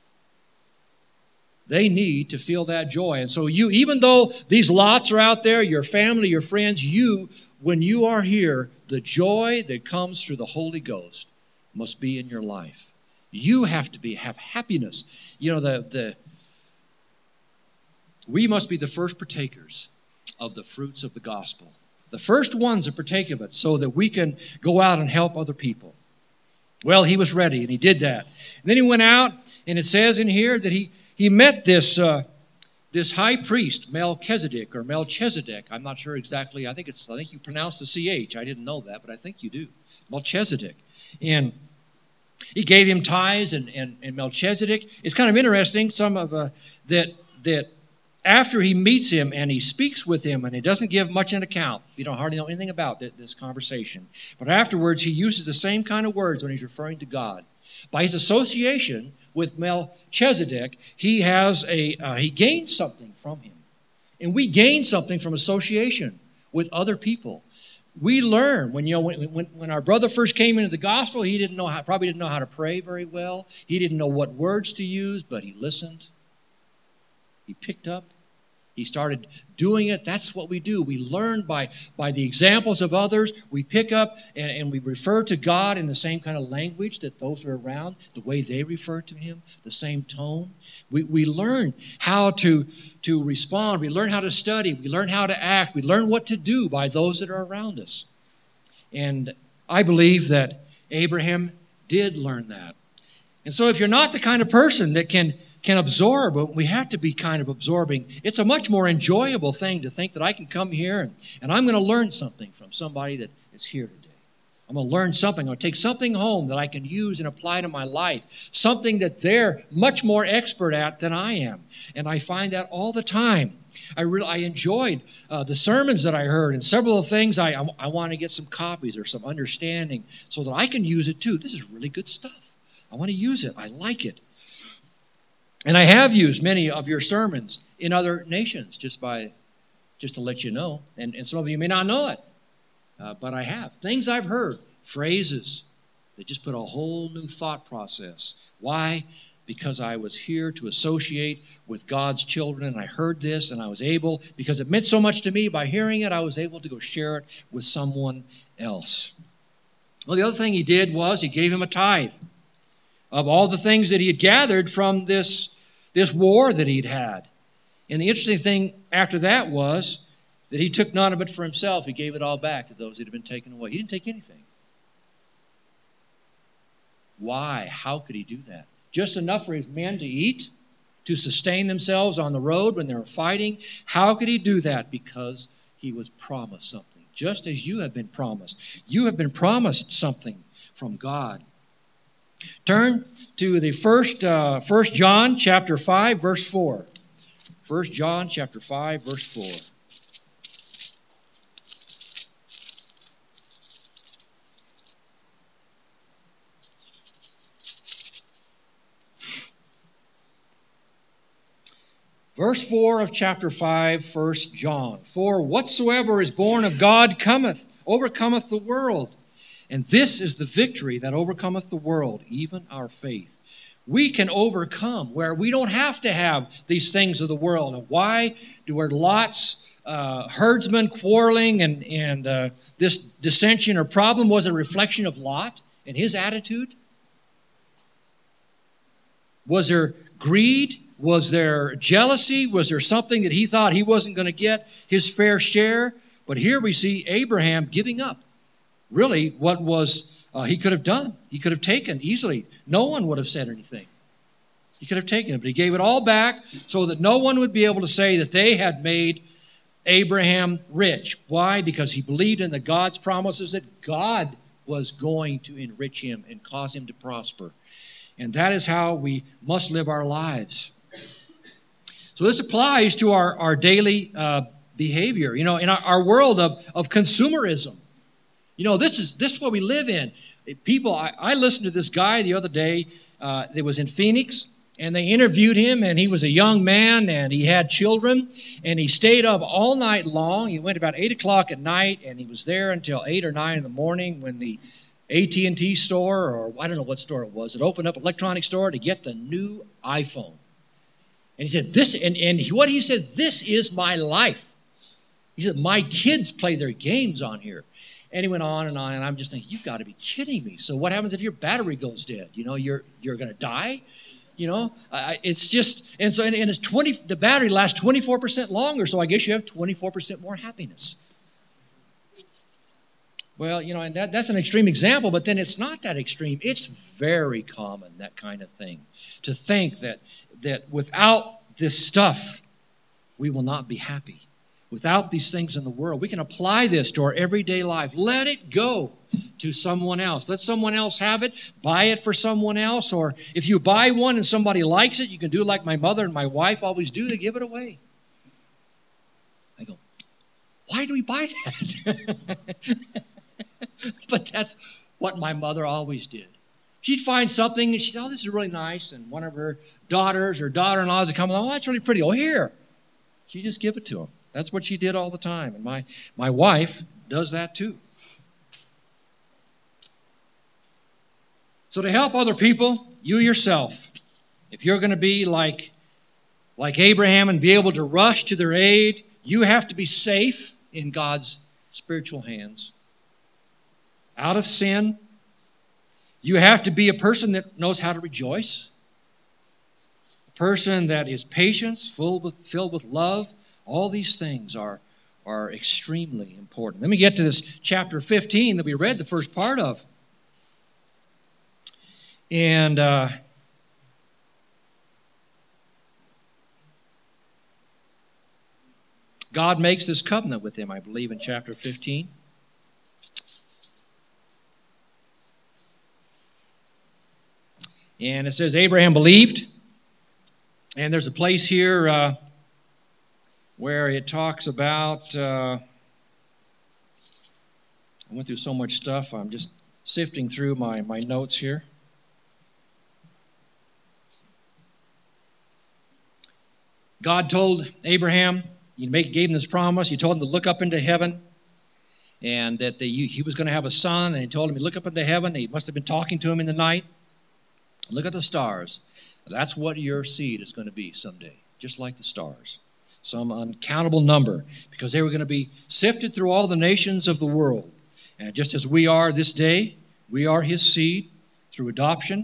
They need to feel that joy. And so you, even though these lots are out there, your family, your friends, you, when you are here, the joy that comes through the Holy Ghost must be in your life. You have to be have happiness. You know, the the we must be the first partakers of the fruits of the gospel. The first ones to partake of it so that we can go out and help other people. Well, he was ready, and he did that. And then he went out, and it says in here that he He met this uh, this high priest, Melchizedek or Melchizedek. I'm not sure exactly. I think it's. I think you pronounce the C H. I didn't know that, but I think you do. Melchizedek. And he gave him tithes, and, and, and Melchizedek. It's kind of interesting, some of uh, that that after he meets him and he speaks with him, and he doesn't give much an account. You don't hardly know anything about this conversation. But afterwards, he uses the same kind of words when he's referring to God. By his association with Melchizedek, he has a uh, he gains something from him, and we gain something from association with other people. We learn when you know when, when when our brother first came into the gospel, he didn't know how, probably didn't know how to pray very well. He didn't know what words to use, but he listened. He picked up. He started doing it. That's what we do. We learn by, by the examples of others. We pick up and, and we refer to God in the same kind of language that those are around, the way they refer to him, the same tone. We, we learn how to, to respond. We learn how to study. We learn how to act. We learn what to do by those that are around us. And I believe that Abraham did learn that. And so if you're not the kind of person that can can absorb, but we have to be kind of absorbing. It's a much more enjoyable thing to think that I can come here and, and I'm going to learn something from somebody that is here today. I'm going to learn something. I'm going to take something home that I can use and apply to my life, something that they're much more expert at than I am. And I find that all the time. I really I enjoyed uh, the sermons that I heard, and several of the things I, I, I want to get some copies or some understanding so that I can use it too. This is really good stuff. I want to use it. I like it. And I have used many of your sermons in other nations, just by just to let you know. And, and some of you may not know it, uh, but I have. Things I've heard, phrases that just put a whole new thought process. Why? Because I was here to associate with God's children, and I heard this, and I was able, because it meant so much to me, by hearing it, I was able to go share it with someone else. Well, the other thing he did was he gave him a tithe of all the things that he had gathered from this, this war that he'd had. And the interesting thing after that was that he took none of it for himself. He gave it all back to those that had been taken away. He didn't take anything. Why? How could he do that? Just enough for his men to eat, to sustain themselves on the road when they were fighting. How could he do that? Because he was promised something, just as you have been promised. You have been promised something from God. Turn to the first, uh, First John chapter five, verse four. First John chapter five, verse four. Verse four of chapter five, First John. For whatsoever is born of God cometh, overcometh the world. And this is the victory that overcometh the world, even our faith. We can overcome where we don't have to have these things of the world. And why do were Lot's uh, herdsmen quarreling and, and uh, this dissension or problem was a reflection of Lot and his attitude? Was there greed? Was there jealousy? Was there something that he thought he wasn't going to get his fair share? But here we see Abraham giving up really what was uh, he could have done. He could have taken easily. No one would have said anything. He could have taken it, but he gave it all back so that no one would be able to say that they had made Abraham rich. Why? Because he believed in the God's promises that God was going to enrich him and cause him to prosper. And that is how we must live our lives. So this applies to our, our daily uh, behavior. You know, in our, our world of, of consumerism. You know, this is this is what we live in. People, I, I listened to this guy the other day uh, that was in Phoenix, and they interviewed him, and he was a young man, and he had children, and he stayed up all night long. He went about eight o'clock at night, and he was there until eight or nine in the morning when the A T and T store, or I don't know what store it was, it opened up an electronic store to get the new iPhone. And he said, this, and, and what he said, this is my life. He said, my kids play their games on here. And he went on and on, and I'm just thinking, you've got to be kidding me. So what happens if your battery goes dead? You know, you're you're going to die? You know, uh, it's just, and so, and, and it's twenty, the battery lasts twenty-four percent longer, so I guess you have twenty-four percent more happiness. Well, you know, and that, that's an extreme example, but then it's not that extreme. It's very common, that kind of thing, to think that that without this stuff, we will not be happy. Without these things in the world, we can apply this to our everyday life. Let it go to someone else. Let someone else have it. Buy it for someone else. Or if you buy one and somebody likes it, you can do like my mother and my wife always do. They give it away. I go, why do we buy that? But that's what my mother always did. She'd find something and she'd, oh, this is really nice. And one of her daughters or daughter-in-laws would come along, oh, that's really pretty. Oh, here. She'd just give it to them. That's what she did all the time. And my, my wife does that too. So to help other people, you yourself, if you're going to be like, like Abraham and be able to rush to their aid, you have to be safe in God's spiritual hands. Out of sin. You have to be a person that knows how to rejoice. A person that is patient, full with, filled with love. All these things are, are extremely important. Let me get to this chapter fifteen that we read the first part of. And uh, God makes this covenant with him, I believe, in chapter fifteen. And it says Abraham believed. And there's a place here uh, where it talks about, uh, I went through so much stuff, I'm just sifting through my, my notes here. God told Abraham, he make, gave him this promise. He told him to look up into heaven and that the, he was going to have a son. And he told him to look up into heaven. He must have been talking to him in the night. Look at the stars. That's what your seed is going to be someday, just like the stars. Some uncountable number, because they were going to be sifted through all the nations of the world. And just as we are this day, we are his seed through adoption.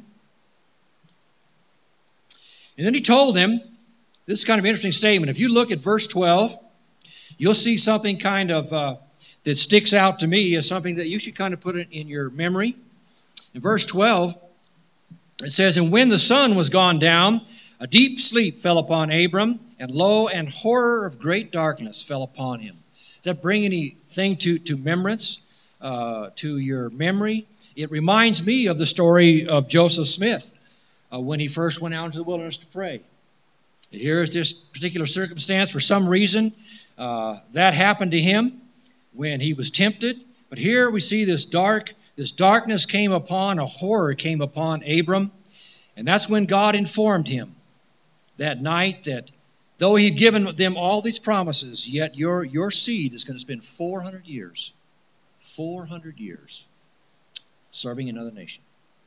And then he told him, this is kind of an interesting statement. If you look at verse twelve, you'll see something kind of uh, that sticks out to me as something that you should kind of put it in your memory. In verse twelve, it says, "And when the sun was gone down, a deep sleep fell upon Abram, and lo, and horror of great darkness fell upon him." Does that bring anything to, to remembrance, uh, to your memory? It reminds me of the story of Joseph Smith uh, when he first went out into the wilderness to pray. Here's this particular circumstance. For some reason, uh, that happened to him when he was tempted. But here we see this dark, this darkness came upon, a horror came upon Abram. And that's when God informed him that night that though he'd given them all these promises, yet your, your seed is going to spend four hundred years, four hundred years serving another nation.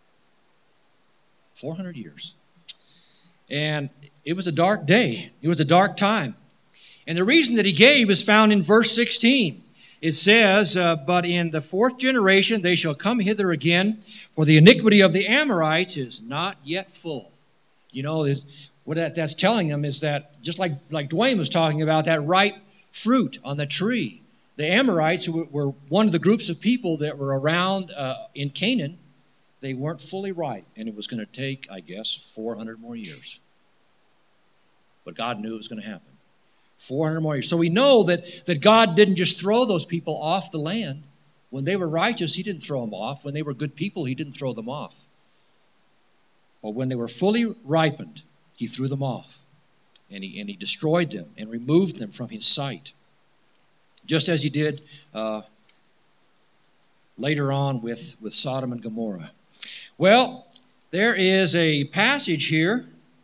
four hundred years. And it was a dark day. It was a dark time. And the reason that he gave is found in verse sixteen. It says, uh, "But in the fourth generation they shall come hither again, for the iniquity of the Amorites is not yet full." You know, what that, that's telling them is that, just like, like Dwayne was talking about, that ripe fruit on the tree. The Amorites, who were one of the groups of people that were around uh, in Canaan, they weren't fully ripe, and it was going to take, I guess, four hundred more years. But God knew it was going to happen. four hundred more years. So we know that, that God didn't just throw those people off the land. When they were righteous, he didn't throw them off. When they were good people, he didn't throw them off. But when they were fully ripened, he threw them off. And he, and he destroyed them and removed them from his sight. Just as he did uh, later on with, with Sodom and Gomorrah. Well, there is a passage here.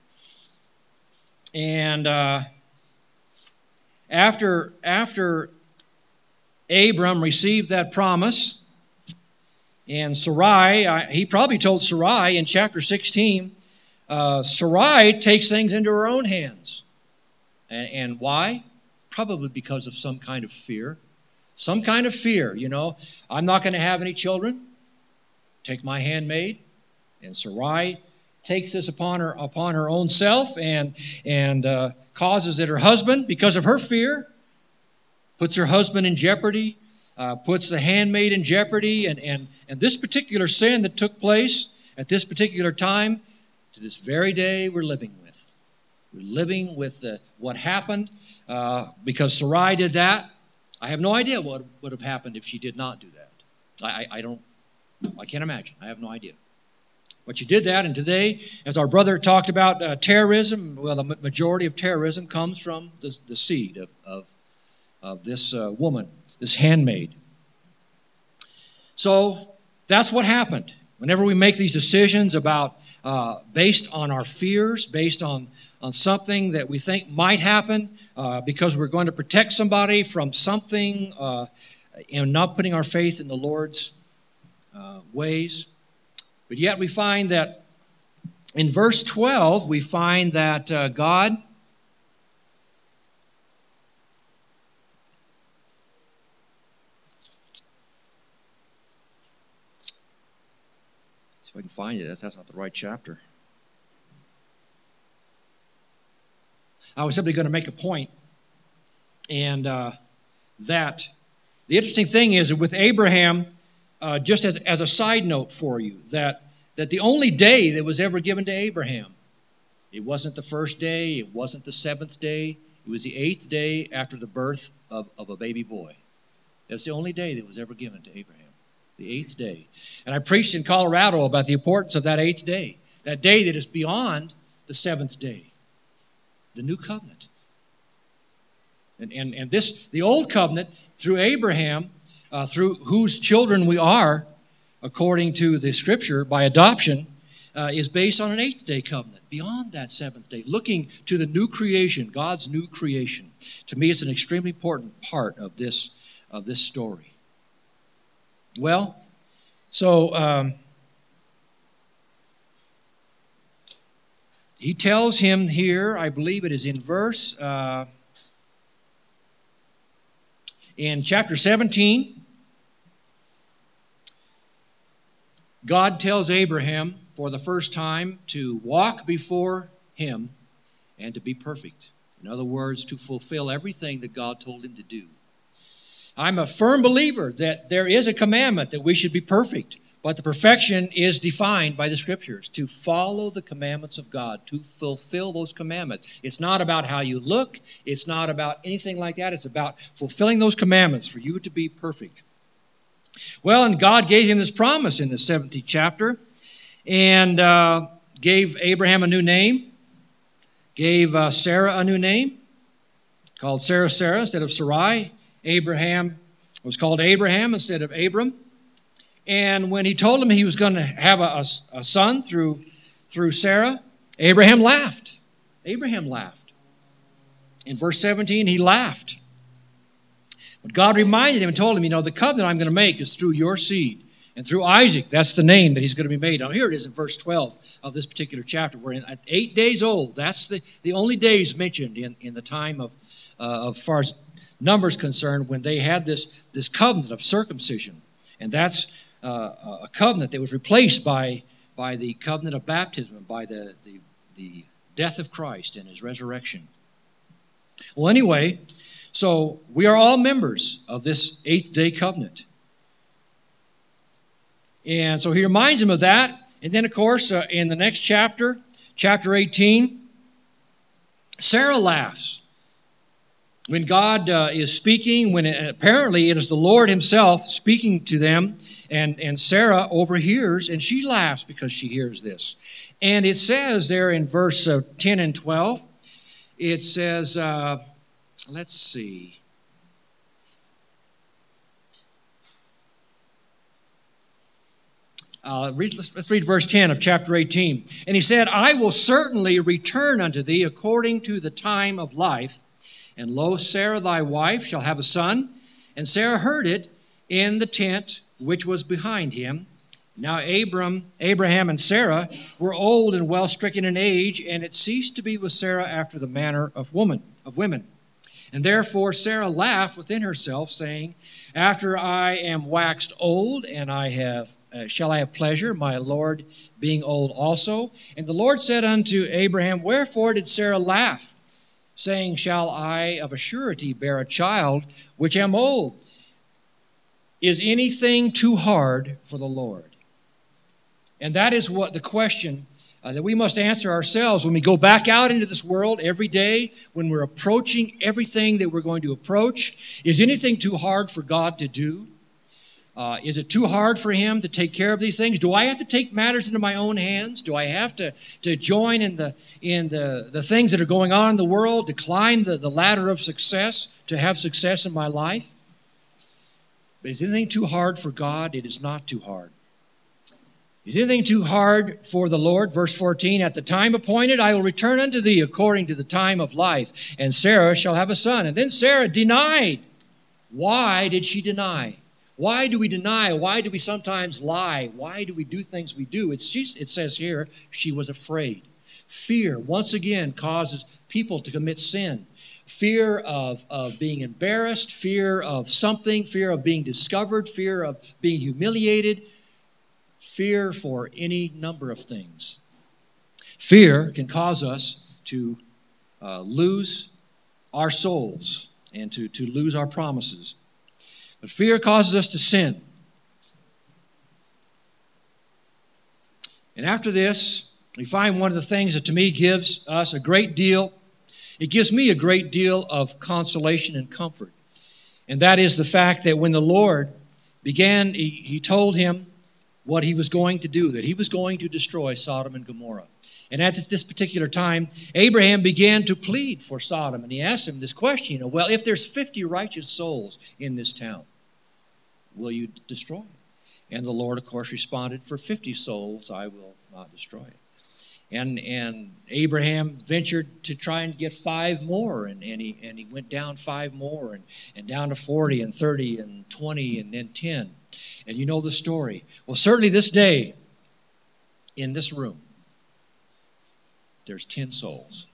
And uh, after, after Abram received that promise, and Sarai, uh, he probably told Sarai in chapter sixteen, uh, Sarai takes things into her own hands. And, and why? Probably because of some kind of fear. Some kind of fear, you know. I'm not going to have any children. Take my handmaid. And Sarai takes this upon her upon her own self and, and uh, causes that her husband, because of her fear, puts her husband in jeopardy, uh, puts the handmaid in jeopardy. And, and, and this particular sin that took place at this particular time, to this very day, we're living with. We're living with the, what happened uh, because Sarai did that. I have no idea what would have happened if she did not do that. I, I, I don't, I can't imagine. I have no idea. But she did that, and today, as our brother talked about uh, terrorism, well, the majority of terrorism comes from the, the seed of, of, of this uh, woman, this handmaid. So that's what happened. Whenever we make these decisions about, uh, based on our fears, based on, on something that we think might happen, uh, because we're going to protect somebody from something, uh, and not putting our faith in the Lord's uh, ways. But yet we find that in verse twelve, we find that uh, God see if I can find it. That's, that's not the right chapter. I was simply going to make a point, and uh, that the interesting thing is that with Abraham, Uh, just as, as a side note for you, that, that the only day that was ever given to Abraham, it wasn't the first day, it wasn't the seventh day, it was the eighth day after the birth of, of a baby boy. That's the only day that was ever given to Abraham, the eighth day. And I preached in Colorado about the importance of that eighth day, that day that is beyond the seventh day, the new covenant. And, and, and this, the old covenant, through Abraham, uh, through whose children we are, according to the Scripture, by adoption, uh, is based on an eighth-day covenant, beyond that seventh day, looking to the new creation, God's new creation. To me, it's an extremely important part of this, of this story. Well, so um, he tells him here, I believe it is in verse, uh, in chapter seventeen, God tells Abraham for the first time to walk before him and to be perfect. In other words, to fulfill everything that God told him to do. I'm a firm believer that there is a commandment that we should be perfect, but the perfection is defined by the Scriptures, to follow the commandments of God, to fulfill those commandments. It's not about how you look. It's not about anything like that. It's about fulfilling those commandments for you to be perfect. Well, and God gave him this promise in the seventeenth chapter, and uh, gave Abraham a new name, gave uh, Sarah a new name, called Sarah Sarah instead of Sarai. Abraham was called Abraham instead of Abram. And when he told him he was going to have a, a, a son through, through Sarah, Abraham laughed. Abraham laughed. In verse seventeen, he laughed. But God reminded him and told him, you know, the covenant I'm going to make is through your seed. And through Isaac, that's the name that he's going to be made. Now here it is in verse twelve of this particular chapter. We're in, at eight days old. That's the, the only days mentioned in, in the time of, uh, of far as Numbers concerned, when they had this, this covenant of circumcision. And that's uh, a covenant that was replaced by, by the covenant of baptism, by the, the, the death of Christ and his resurrection. Well, anyway, so we are all members of this eighth day covenant. And so he reminds him of that. And then, of course, uh, in the next chapter, chapter eighteen, Sarah laughs. When God uh, is speaking, when it, apparently it is the Lord himself speaking to them, and, and Sarah overhears, and she laughs because she hears this. And it says there in verse uh, ten and twelve, it says, uh, let's see. Uh, read, let's, let's read verse ten of chapter eighteen. And he said, I will certainly return unto thee according to the time of life. And lo, Sarah thy wife shall have a son. And Sarah heard it in the tent which was behind him. Now Abram, Abraham and Sarah were old and well stricken in age, and it ceased to be with Sarah after the manner of woman, of women. And therefore Sarah laughed within herself, saying, After I am waxed old, and I have uh, shall I have pleasure, my Lord being old also? And the Lord said unto Abraham, Wherefore did Sarah laugh, saying, Shall I of a surety bear a child which am old? Is anything too hard for the Lord? And that is what the question uh, that we must answer ourselves when we go back out into this world every day, when we're approaching everything that we're going to approach. Is anything too hard for God to do? Uh, is it too hard for him to take care of these things? Do I have to take matters into my own hands? Do I have to, to join in the in the, the things that are going on in the world, to climb the, the ladder of success, to have success in my life? But is anything too hard for God? It is not too hard. Is anything too hard for the Lord? Verse fourteen, At the time appointed I will return unto thee according to the time of life, and Sarah shall have a son. And then Sarah denied. Why did she deny? Why do we deny? Why do we sometimes lie? Why do we do things we do? It's just, it says here, she was afraid. Fear, once again, causes people to commit sin. Fear of, of being embarrassed, fear of something, fear of being discovered, fear of being humiliated, fear for any number of things. Fear can cause us to uh, lose our souls and to, to lose our promises. But fear causes us to sin. And after this, we find one of the things that to me gives us a great deal, it gives me a great deal of consolation and comfort. And that is the fact that when the Lord began, he, he told him what he was going to do, that he was going to destroy Sodom and Gomorrah. And at this particular time, Abraham began to plead for Sodom. And he asked him this question, you know, well, if there's fifty righteous souls in this town, will you destroy it? And the Lord, of course, responded, for fifty souls I will not destroy it. And and Abraham ventured to try and get five more, and, and he and he went down five more, and, and down to forty and thirty and twenty and then ten. And you know the story. Well, certainly this day, in this room, there's ten souls.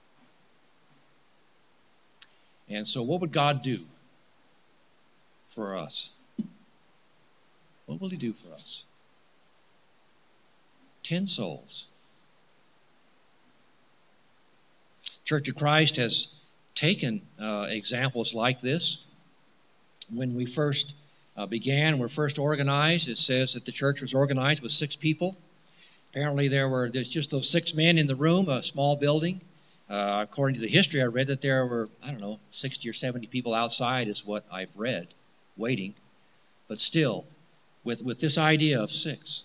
And so what would God do for us? What will he do for us? Ten souls. Church of Christ has taken uh, examples like this. When we first uh, began, were first organized, it says that the church was organized with six people. Apparently there were there's just those six men in the room, a small building. Uh, according to the history, I read that there were, I don't know, sixty or seventy people outside is what I've read, waiting. But still, with, with this idea of six,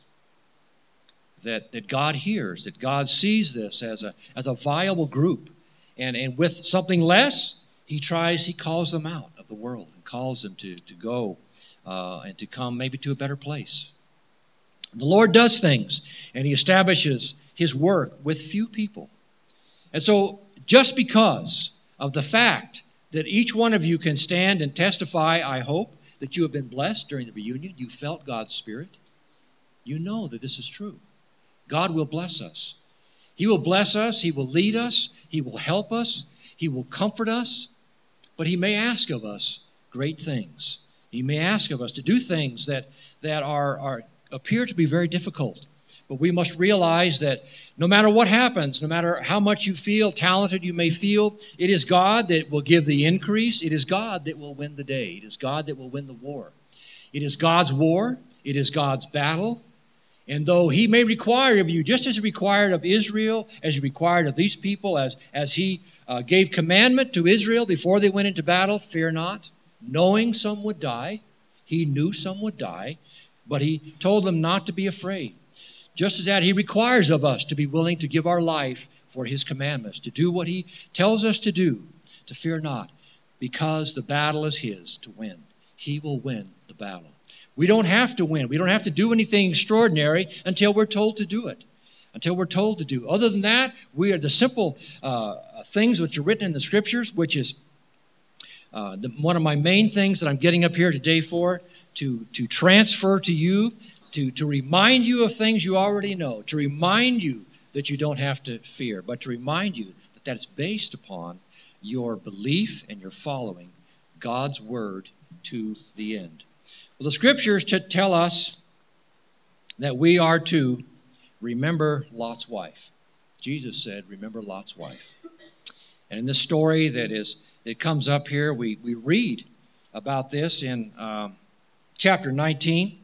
that, that God hears, that God sees this as a, as a viable group. And, and with something less, he tries, he calls them out of the world and calls them to, to go uh, and to come maybe to a better place. The Lord does things, and he establishes his work with few people. And so just because of the fact that each one of you can stand and testify, I hope, that you have been blessed during the reunion, you felt God's Spirit, you know that this is true. God will bless us. He will bless us. He will lead us. He will help us. He will comfort us. But he may ask of us great things. He may ask of us to do things that, that are, are appear to be very difficult. But we must realize that no matter what happens, no matter how much you feel talented you may feel, it is God that will give the increase. It is God that will win the day. It is God that will win the war. It is God's war. It is God's battle. And though he may require of you, just as he required of Israel, as he required of these people, as, as he uh, gave commandment to Israel before they went into battle, fear not, knowing some would die. He knew some would die, but he told them not to be afraid. Just as that, he requires of us to be willing to give our life for his commandments, to do what he tells us to do, to fear not, because the battle is his to win. He will win the battle. We don't have to win. We don't have to do anything extraordinary until we're told to do it, until we're told to do. Other than that, we are the simple uh, things which are written in the Scriptures, which is uh, the, one of my main things that I'm getting up here today for, to, to transfer to you, to, to remind you of things you already know, to remind you that you don't have to fear, but to remind you that that is based upon your belief and your following God's Word to the end. Well, the Scriptures to tell us that we are to remember Lot's wife. Jesus said, remember Lot's wife. And in this story that is that comes up here, we, we read about this in um, chapter nineteen.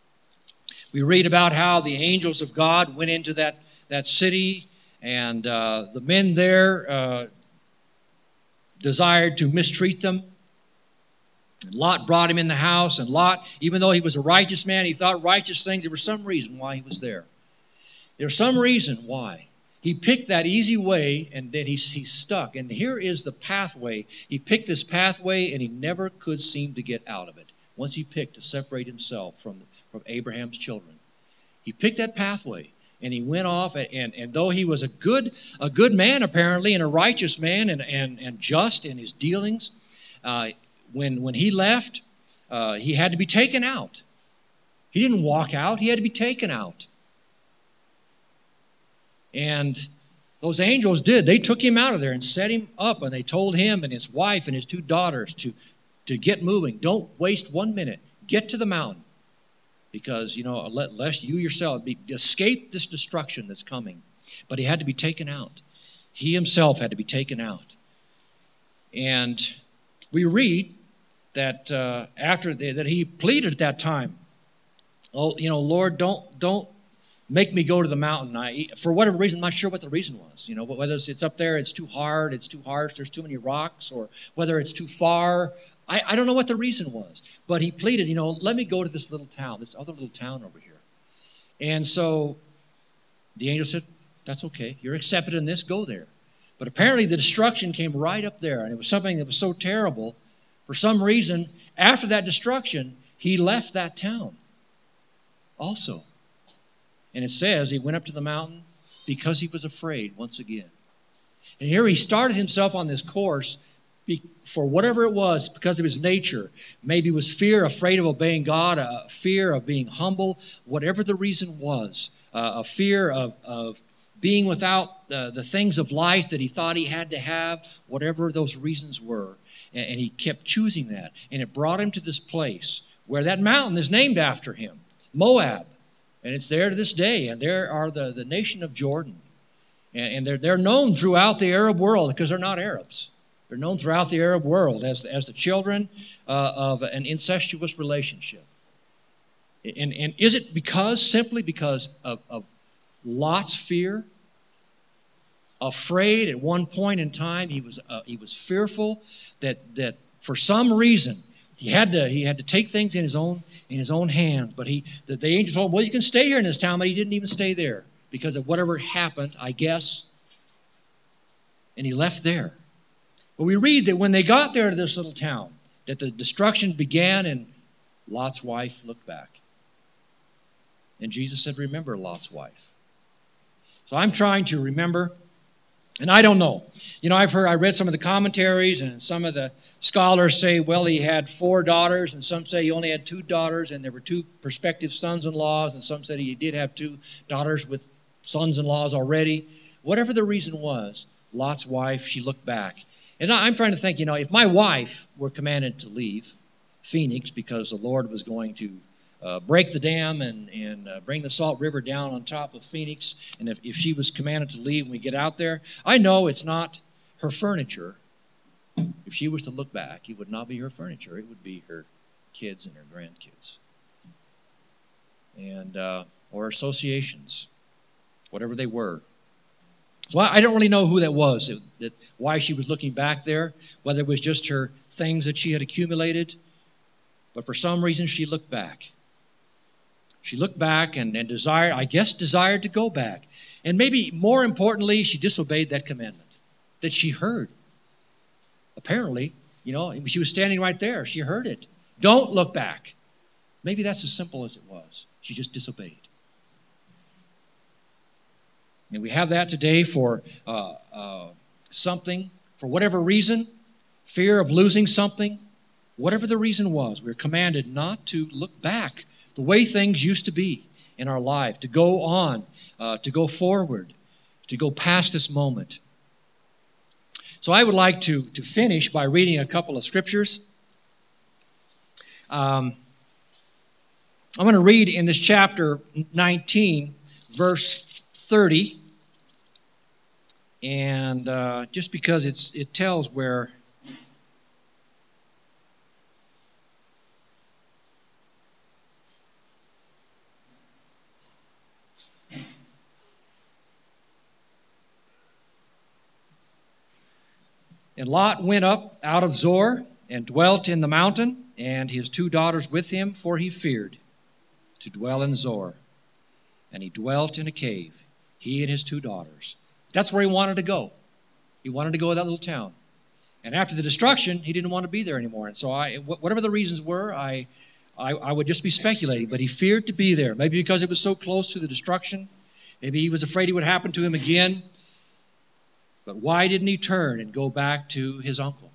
We read about how the angels of God went into that, that city, and uh, the men there uh, desired to mistreat them. And Lot brought him in the house, and Lot, even though he was a righteous man, he thought righteous things, there was some reason why he was there. There's some reason why. He picked that easy way, and then he's, he's stuck. And here is the pathway. He picked this pathway, and he never could seem to get out of it. Once he picked to separate himself from, from Abraham's children. He picked that pathway, and he went off, and, and, and though he was a good, a good man, apparently, and a righteous man, and, and, and just in his dealings, uh, When when he left, uh, he had to be taken out. He didn't walk out. He had to be taken out. And those angels did. They took him out of there and set him up, and they told him and his wife and his two daughters to, to get moving. Don't waste one minute. Get to the mountain. Because, you know, lest you yourself be, escape this destruction that's coming. But he had to be taken out. He himself had to be taken out. And we read that uh, after the, that he pleaded at that time, oh, you know, Lord, don't don't make me go to the mountain. I, for whatever reason, I'm not sure what the reason was. You know, whether it's, it's up there, it's too hard, it's too harsh, there's too many rocks, or whether it's too far. I, I don't know what the reason was. But he pleaded, you know, let me go to this little town, this other little town over here. And so the angel said, that's okay. You're accepted in this. Go there. But apparently the destruction came right up there. And it was something that was so terrible. For some reason, after that destruction, he left that town also. And it says he went up to the mountain because he was afraid once again. And here he started himself on this course for whatever it was, because of his nature. Maybe it was fear, afraid of obeying God, a fear of being humble, whatever the reason was, uh, a fear of, of being without uh, the things of life that he thought he had to have, whatever those reasons were. And, and he kept choosing that. And it brought him to this place where that mountain is named after him, Moab. And it's there to this day. And there are the, the nation of Jordan. And, and they're, they're known throughout the Arab world because they're not Arabs. They're known throughout the Arab world as, as the children uh, of an incestuous relationship. And, and is it because, simply because of, of Lot's fear? Afraid at one point in time, he was uh, he was fearful that that for some reason he had to he had to take things in his own in his own hands. But he the, the angel told him, well, you can stay here in this town, but he didn't even stay there because of whatever happened, I guess. And he left there. But we read that when they got there to this little town, that the destruction began and Lot's wife looked back. And Jesus said, remember Lot's wife. So I'm trying to remember, and I don't know. You know, I've heard, I read some of the commentaries, and some of the scholars say, well, he had four daughters, and some say he only had two daughters, and there were two prospective sons-in-laws, and some said he did have two daughters with sons-in-laws already. Whatever the reason was, Lot's wife, she looked back. And I'm trying to think, you know, if my wife were commanded to leave Phoenix because the Lord was going to uh, break the dam and, and uh, bring the Salt River down on top of Phoenix, and if, if she was commanded to leave when we get out there, I know it's not her furniture. If she was to look back, it would not be her furniture. It would be her kids and her grandkids. And uh, or associations, whatever they were. So I don't really know who that was, that, that why she was looking back there, whether it was just her things that she had accumulated. But for some reason, she looked back. She looked back and, and desired, I guess, desired to go back. And maybe more importantly, she disobeyed that commandment that she heard. Apparently, you know, she was standing right there. She heard it. Don't look back. Maybe that's as simple as it was. She just disobeyed. And we have that today for uh, uh, something, for whatever reason, fear of losing something, whatever the reason was. We're commanded not to look back the way things used to be in our life, to go on, uh, to go forward, to go past this moment. So I would like to, to finish by reading a couple of scriptures. Um, I'm going to read in this chapter nineteen, verse thirty, and uh, just because it's it tells where and Lot went up out of Zoar and dwelt in the mountain, and his two daughters with him, for he feared to dwell in Zoar. And he dwelt in a cave, he and his two daughters. That's where he wanted to go. He wanted to go to that little town. And after the destruction, he didn't want to be there anymore. And so I, whatever the reasons were, I, I, I would just be speculating. But he feared to be there. Maybe because it was so close to the destruction. Maybe he was afraid it would happen to him again. But why didn't he turn and go back to his uncle?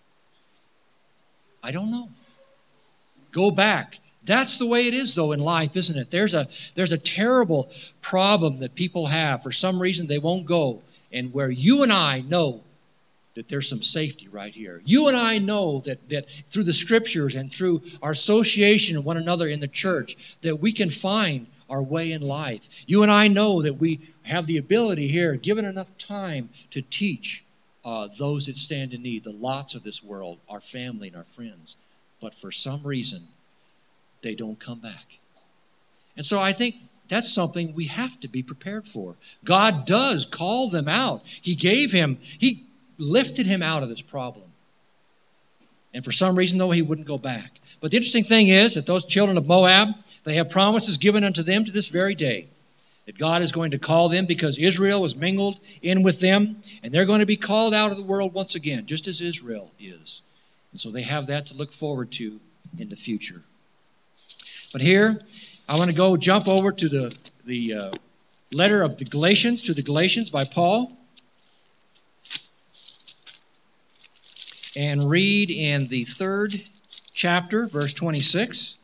I don't know. Go back. That's the way it is, though, in life, isn't it? There's a there's a terrible problem that people have. For some reason, they won't go. And where you and I know that there's some safety right here. You and I know that, that through the Scriptures and through our association with one another in the church, that we can find our way in life. You and I know that we have the ability here, given enough time, to teach uh, those that stand in need, the lots of this world, our family and our friends. But for some reason, they don't come back. And so I think that's something we have to be prepared for. God does call them out. He gave him, he lifted him out of this problem. And for some reason, though, he wouldn't go back. But the interesting thing is that those children of Moab, They have promises given unto them to this very day, that God is going to call them because Israel was mingled in with them, and they're going to be called out of the world once again, just as Israel is. And so they have that to look forward to in the future. But here, I want to go jump over to the, the uh, letter of the Galatians, to the Galatians by Paul, and read in the third chapter, verse twenty-six.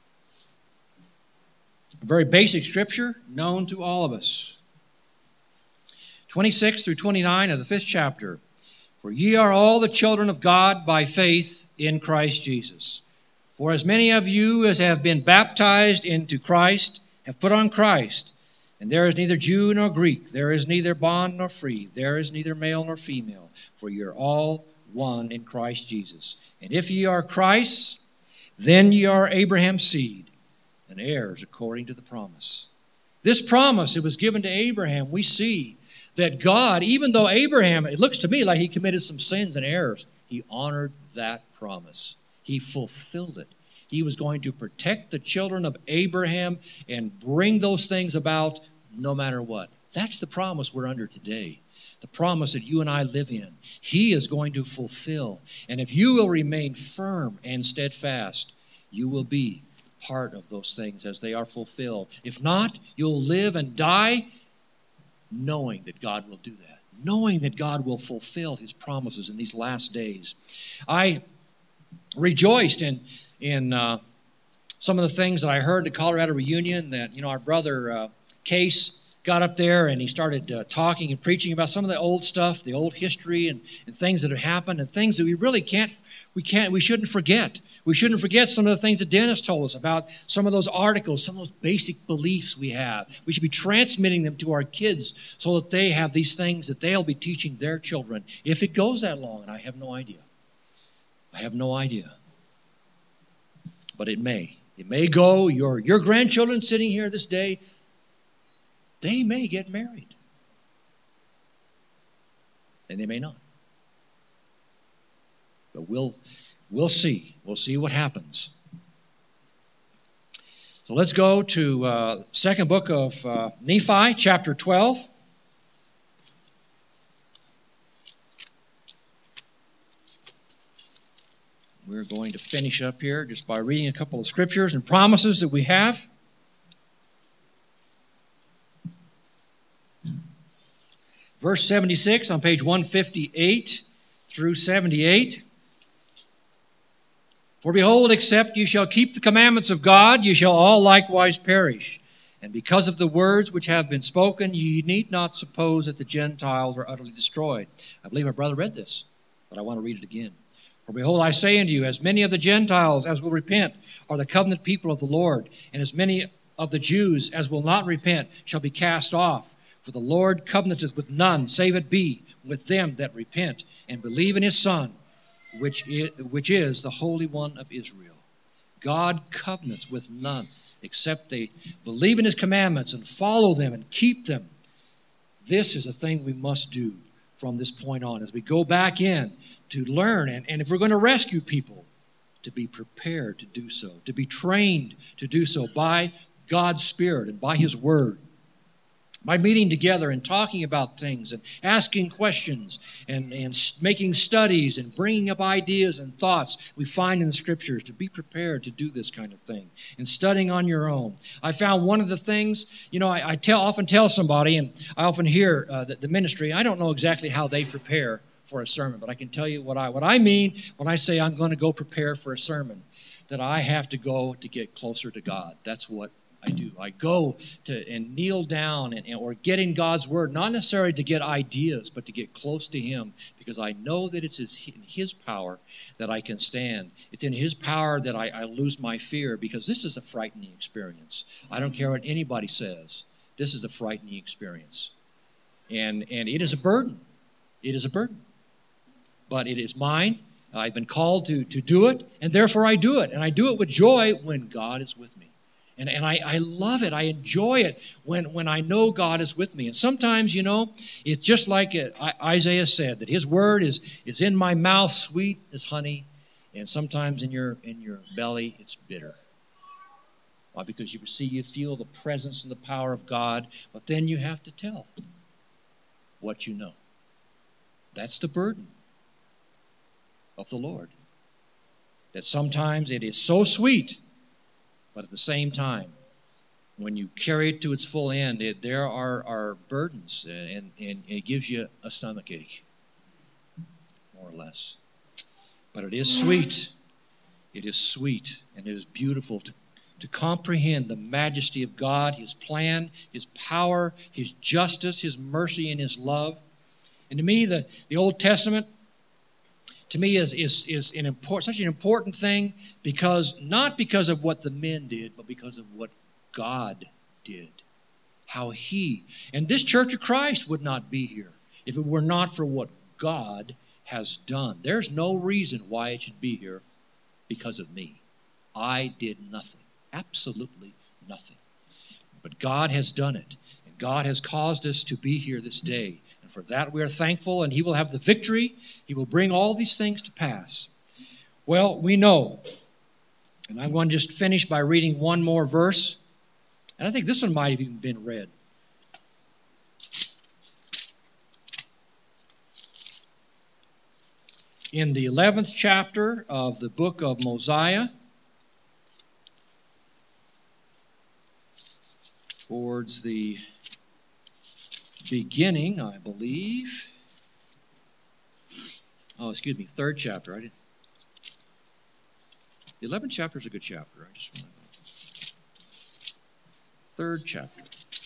A very basic scripture known to all of us. twenty-six through twenty-nine of the fifth chapter. For ye are all the children of God by faith in Christ Jesus. For as many of you as have been baptized into Christ have put on Christ. And there is neither Jew nor Greek, there is neither bond nor free, there is neither male nor female, for ye are all one in Christ Jesus. And if ye are Christ's, then ye are Abraham's seed, and heirs according to the promise. This promise, it was given to Abraham. We see that God, even though Abraham, it looks to me like he committed some sins and errors, he honored that promise. He fulfilled it. He was going to protect the children of Abraham and bring those things about no matter what. That's the promise we're under today. The promise that you and I live in. He is going to fulfill. And if you will remain firm and steadfast, you will be part of those things as they are fulfilled. If not, you'll live and die knowing that God will do that, knowing that God will fulfill His promises in these last days. I rejoiced in in uh, some of the things that I heard at the Colorado Reunion, that, you know, our brother uh, Case got up there and he started uh, talking and preaching about some of the old stuff, the old history and, and things that have happened and things that we really can't, we can't, we shouldn't forget. We shouldn't forget some of the things that Dennis told us about, some of those articles, some of those basic beliefs we have. We should be transmitting them to our kids so that they have these things that they'll be teaching their children. If it goes that long, and I have no idea. I have no idea. But it may. It may go. Your, your grandchildren sitting here this day, they may get married. And they may not. But we'll we'll see. We'll see what happens. So let's go to uh, second book of uh, Nephi, chapter twelve. We're going to finish up here just by reading a couple of scriptures and promises that we have. Verse seventy-six on page one fifty-eight through seventy-eight. For behold, except you shall keep the commandments of God, you shall all likewise perish. And because of the words which have been spoken, ye need not suppose that the Gentiles are utterly destroyed. I believe my brother read this, but I want to read it again. For behold, I say unto you, as many of the Gentiles as will repent are the covenant people of the Lord, and as many of the Jews as will not repent shall be cast off. For the Lord covenanteth with none, save it be with them that repent and believe in His Son, which is, which is the Holy One of Israel. God covenants with none, except they believe in His commandments and follow them and keep them. This is a thing we must do from this point on as we go back in to learn. And, and if we're going to rescue people, to be prepared to do so, to be trained to do so by God's Spirit and by His Word. By meeting together and talking about things and asking questions and, and making studies and bringing up ideas and thoughts we find in the Scriptures, to be prepared to do this kind of thing and studying on your own. I found one of the things, you know, I, I tell often tell somebody, and I often hear uh, that the ministry, I don't know exactly how they prepare for a sermon, but I can tell you what I what I mean when I say I'm going to go prepare for a sermon, that I have to go to get closer to God. That's what I do. I go to and kneel down and, or get in God's Word, not necessarily to get ideas, but to get close to Him, because I know that it's his, in His power that I can stand. It's in His power that I, I lose my fear, because this is a frightening experience. I don't care what anybody says. This is a frightening experience. And, and it is a burden. It is a burden. But it is mine. I've been called to, to do it, and therefore I do it. And I do it with joy when God is with me. And, and I, I love it. I enjoy it when, when I know God is with me. And sometimes, you know, it's just like it, I, Isaiah said, that His Word is, is in my mouth, sweet as honey, and sometimes in your in your belly, it's bitter. Why? Because you see, you feel the presence and the power of God, but then you have to tell what you know. That's the burden of the Lord. That sometimes it is so sweet, but at the same time, when you carry it to its full end, it, there are, are burdens, and, and it gives you a stomach ache, more or less. But it is sweet. It is sweet, and it is beautiful to, to comprehend the majesty of God, His plan, His power, His justice, His mercy, and His love. And to me, the, the Old Testament, to me, is, is, is an import, such an important thing, because not because of what the men did, but because of what God did. How He, and this Church of Christ would not be here if it were not for what God has done. There's no reason why it should be here because of me. I did nothing, absolutely nothing. But God has done it, and God has caused us to be here this day. And for that we are thankful, and He will have the victory. He will bring all these things to pass. Well, we know, and I'm going to just finish by reading one more verse, and I think this one might have even been read. In the eleventh chapter of the book of Mosiah, towards the beginning, I believe. Oh, excuse me, third chapter. I didn't. The eleventh chapter is a good chapter. I just want to. Third chapter.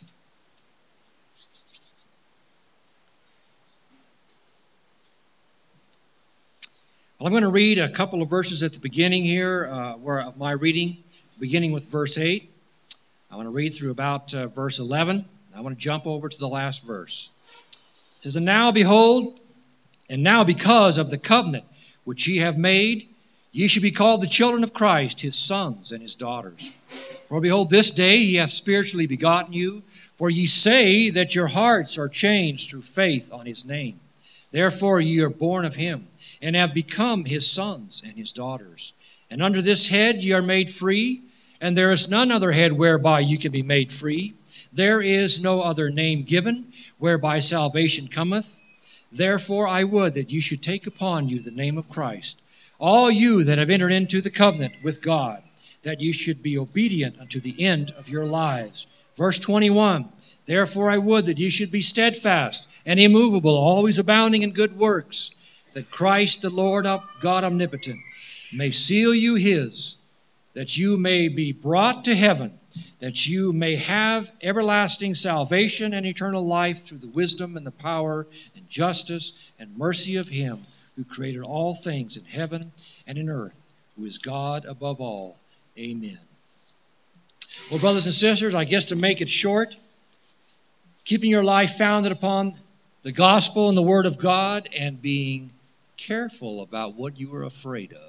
Well, I'm going to read a couple of verses at the beginning here uh, where of my reading, beginning with verse eight. I want to read through about uh, verse eleven. I want to jump over to the last verse. It says, "And now behold, and now because of the covenant which ye have made, ye should be called the children of Christ, His sons and His daughters. For behold, this day He hath spiritually begotten you, for ye say that your hearts are changed through faith on His name. Therefore ye are born of Him, and have become His sons and His daughters. And under this head ye are made free, and there is none other head whereby you can be made free. There is no other name given whereby salvation cometh. Therefore I would that you should take upon you the name of Christ, all you that have entered into the covenant with God, that you should be obedient unto the end of your lives." Verse twenty-one, "Therefore I would that you should be steadfast and immovable, always abounding in good works, that Christ the Lord God omnipotent may seal you His, that you may be brought to heaven, that you may have everlasting salvation and eternal life through the wisdom and the power and justice and mercy of Him who created all things in heaven and in earth, who is God above all. Amen." Well, brothers and sisters, I guess to make it short, keeping your life founded upon the gospel and the Word of God, and being careful about what you are afraid of.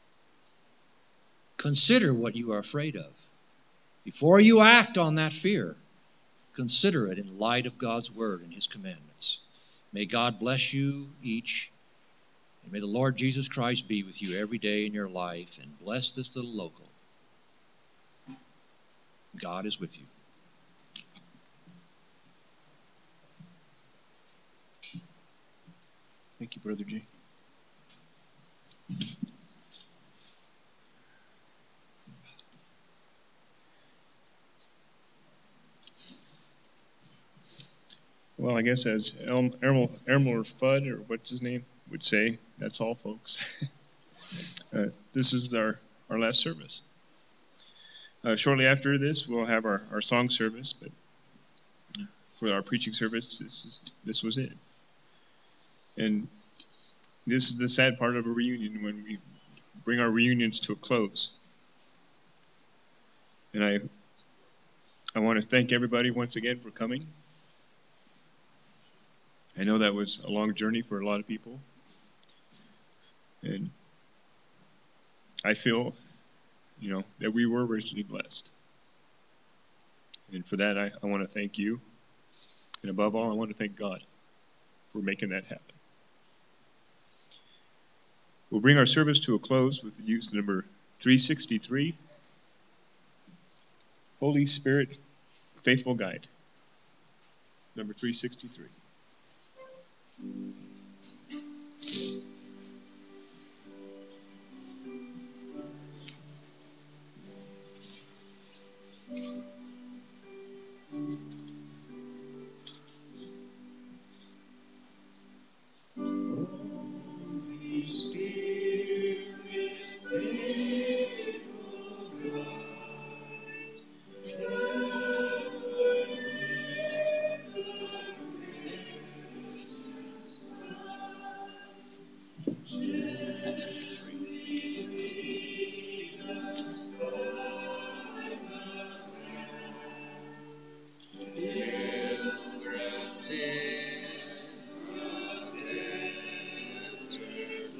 Consider what you are afraid of. Before you act on that fear, consider it in light of God's Word and His commandments. May God bless you each, and may the Lord Jesus Christ be with you every day in your life, and bless this little local. God is with you. Thank you, Brother Jay. Well, I guess as Elm, Elmer, Elmer Fudd, or what's his name, would say, that's all, folks. uh, this is our, our last service. Uh, shortly after this, we'll have our, our song service, but for our preaching service, this is this was it. And this is the sad part of a reunion, when we bring our reunions to a close. And I I want to thank everybody once again for coming. I know that was a long journey for a lot of people. And I feel, you know, that we were richly blessed. And for that, I, I want to thank you. And above all, I want to thank God for making that happen. We'll bring our service to a close with the use of number three sixty-three. Holy Spirit, faithful guide. Number three sixty-three. Holy Spirit, faithful guide, ever near the gracious side, gently lead us by the hand, pilgrims in the desert's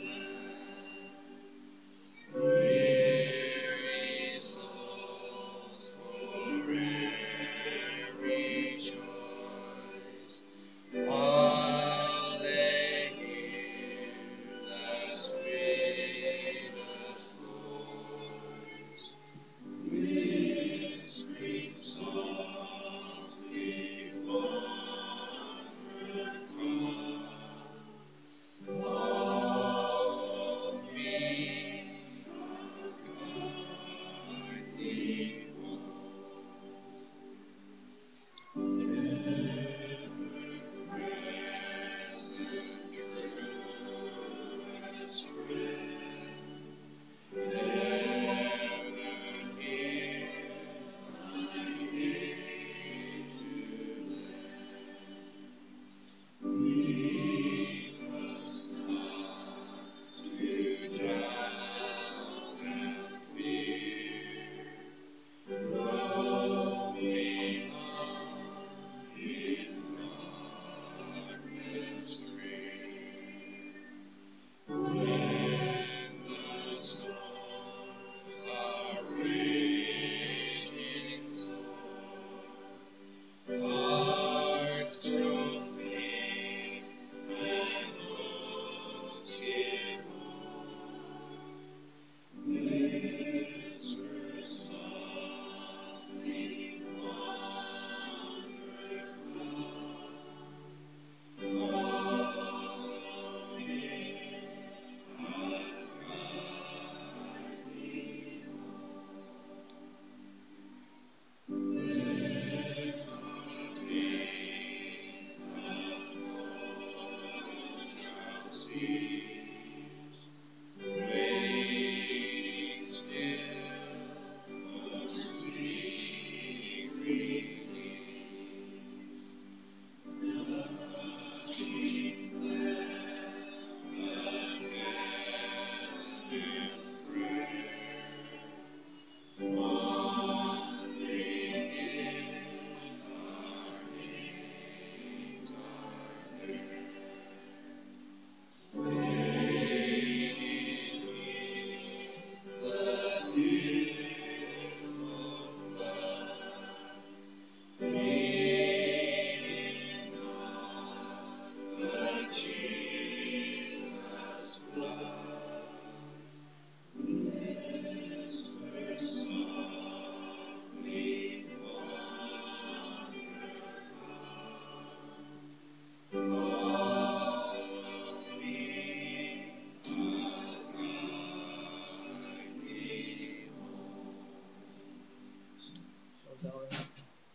land. Weary souls forever rejoice, while they hear the sweetest voice, whispering softly, onward come. Follow me, guiding ever-present, truest friend, ever near my native land. Lead us not to doubt and fear, roaming on in darkness drear. When the storms are raging sore, hearts grow faint and hopes get worn. Whisper softly, wanderer, come. Follow me, I'll guide thee home. When the days of toil shall cease, waiting still for sweet release, nothing left but gathered prayer, wandering in our names are there. Waiting in the dismal flood, pleading naught but Jesus' blood. Whisper softly, wanderer, come. Follow me, I'll guide thee home. Shall we bow our heads?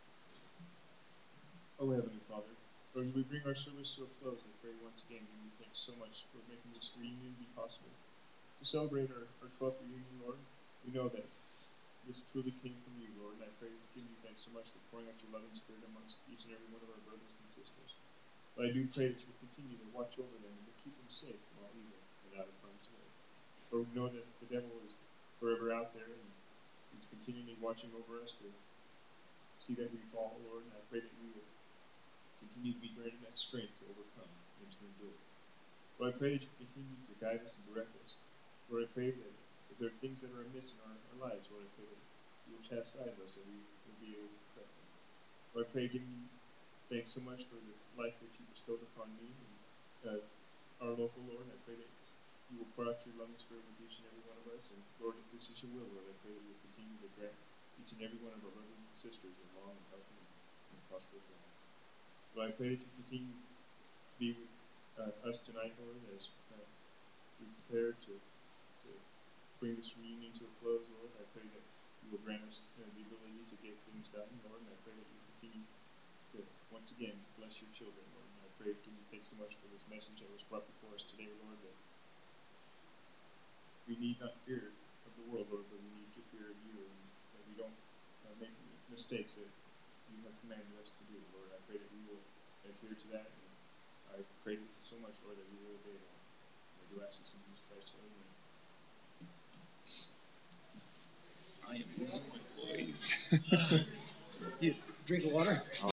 Oh, Heavenly Father, Lord, as we bring our service to a close, I pray once again, give you thanks so much for making this reunion be possible. To celebrate our, our twelfth reunion, Lord, we know that this truly came from you, Lord, and I pray, give you thanks so much for pouring out your loving spirit amongst each and every one of our brothers and sisters. But I do pray that you will continue to watch over them and to keep them safe from all evil and out of harm's way. Lord, we know that the devil is forever out there and is continually watching over us to see that we fall, Lord, and I pray that we will continue to be granted that strength to overcome and to endure. Lord, I pray that you continue to guide us and direct us. Lord, I pray that if there are things that are amiss in our, our lives, Lord, I pray that you will chastise us, that we will be able to correct them. Lord, I pray, giving you thanks so much for this life that you bestowed upon me and uh, our local, Lord, and I pray that you will pour out your loving spirit with each and every one of us. And Lord, if this is your will, Lord, I pray that you will continue to grant each and every one of our brothers and sisters a long and healthy and prosperous life. Lord, I pray that you continue to be with uh, us tonight, Lord, as uh, we prepare to, to bring this reunion to a close, Lord. I pray that you will grant us uh, the ability to get things done, Lord, and I pray that you continue to, once again, bless your children, Lord. And I pray that you thank so much for this message that was brought before us today, Lord, that we need not fear of the world, Lord, but we need to fear of you, and that we don't uh, make mistakes that you have commanded us to do, Lord. I pray that we will adhere to that, and I pray so much, Lord, that we will obey that. I do ask this in Jesus Christ's holy name. I am losing my voice. You drink water?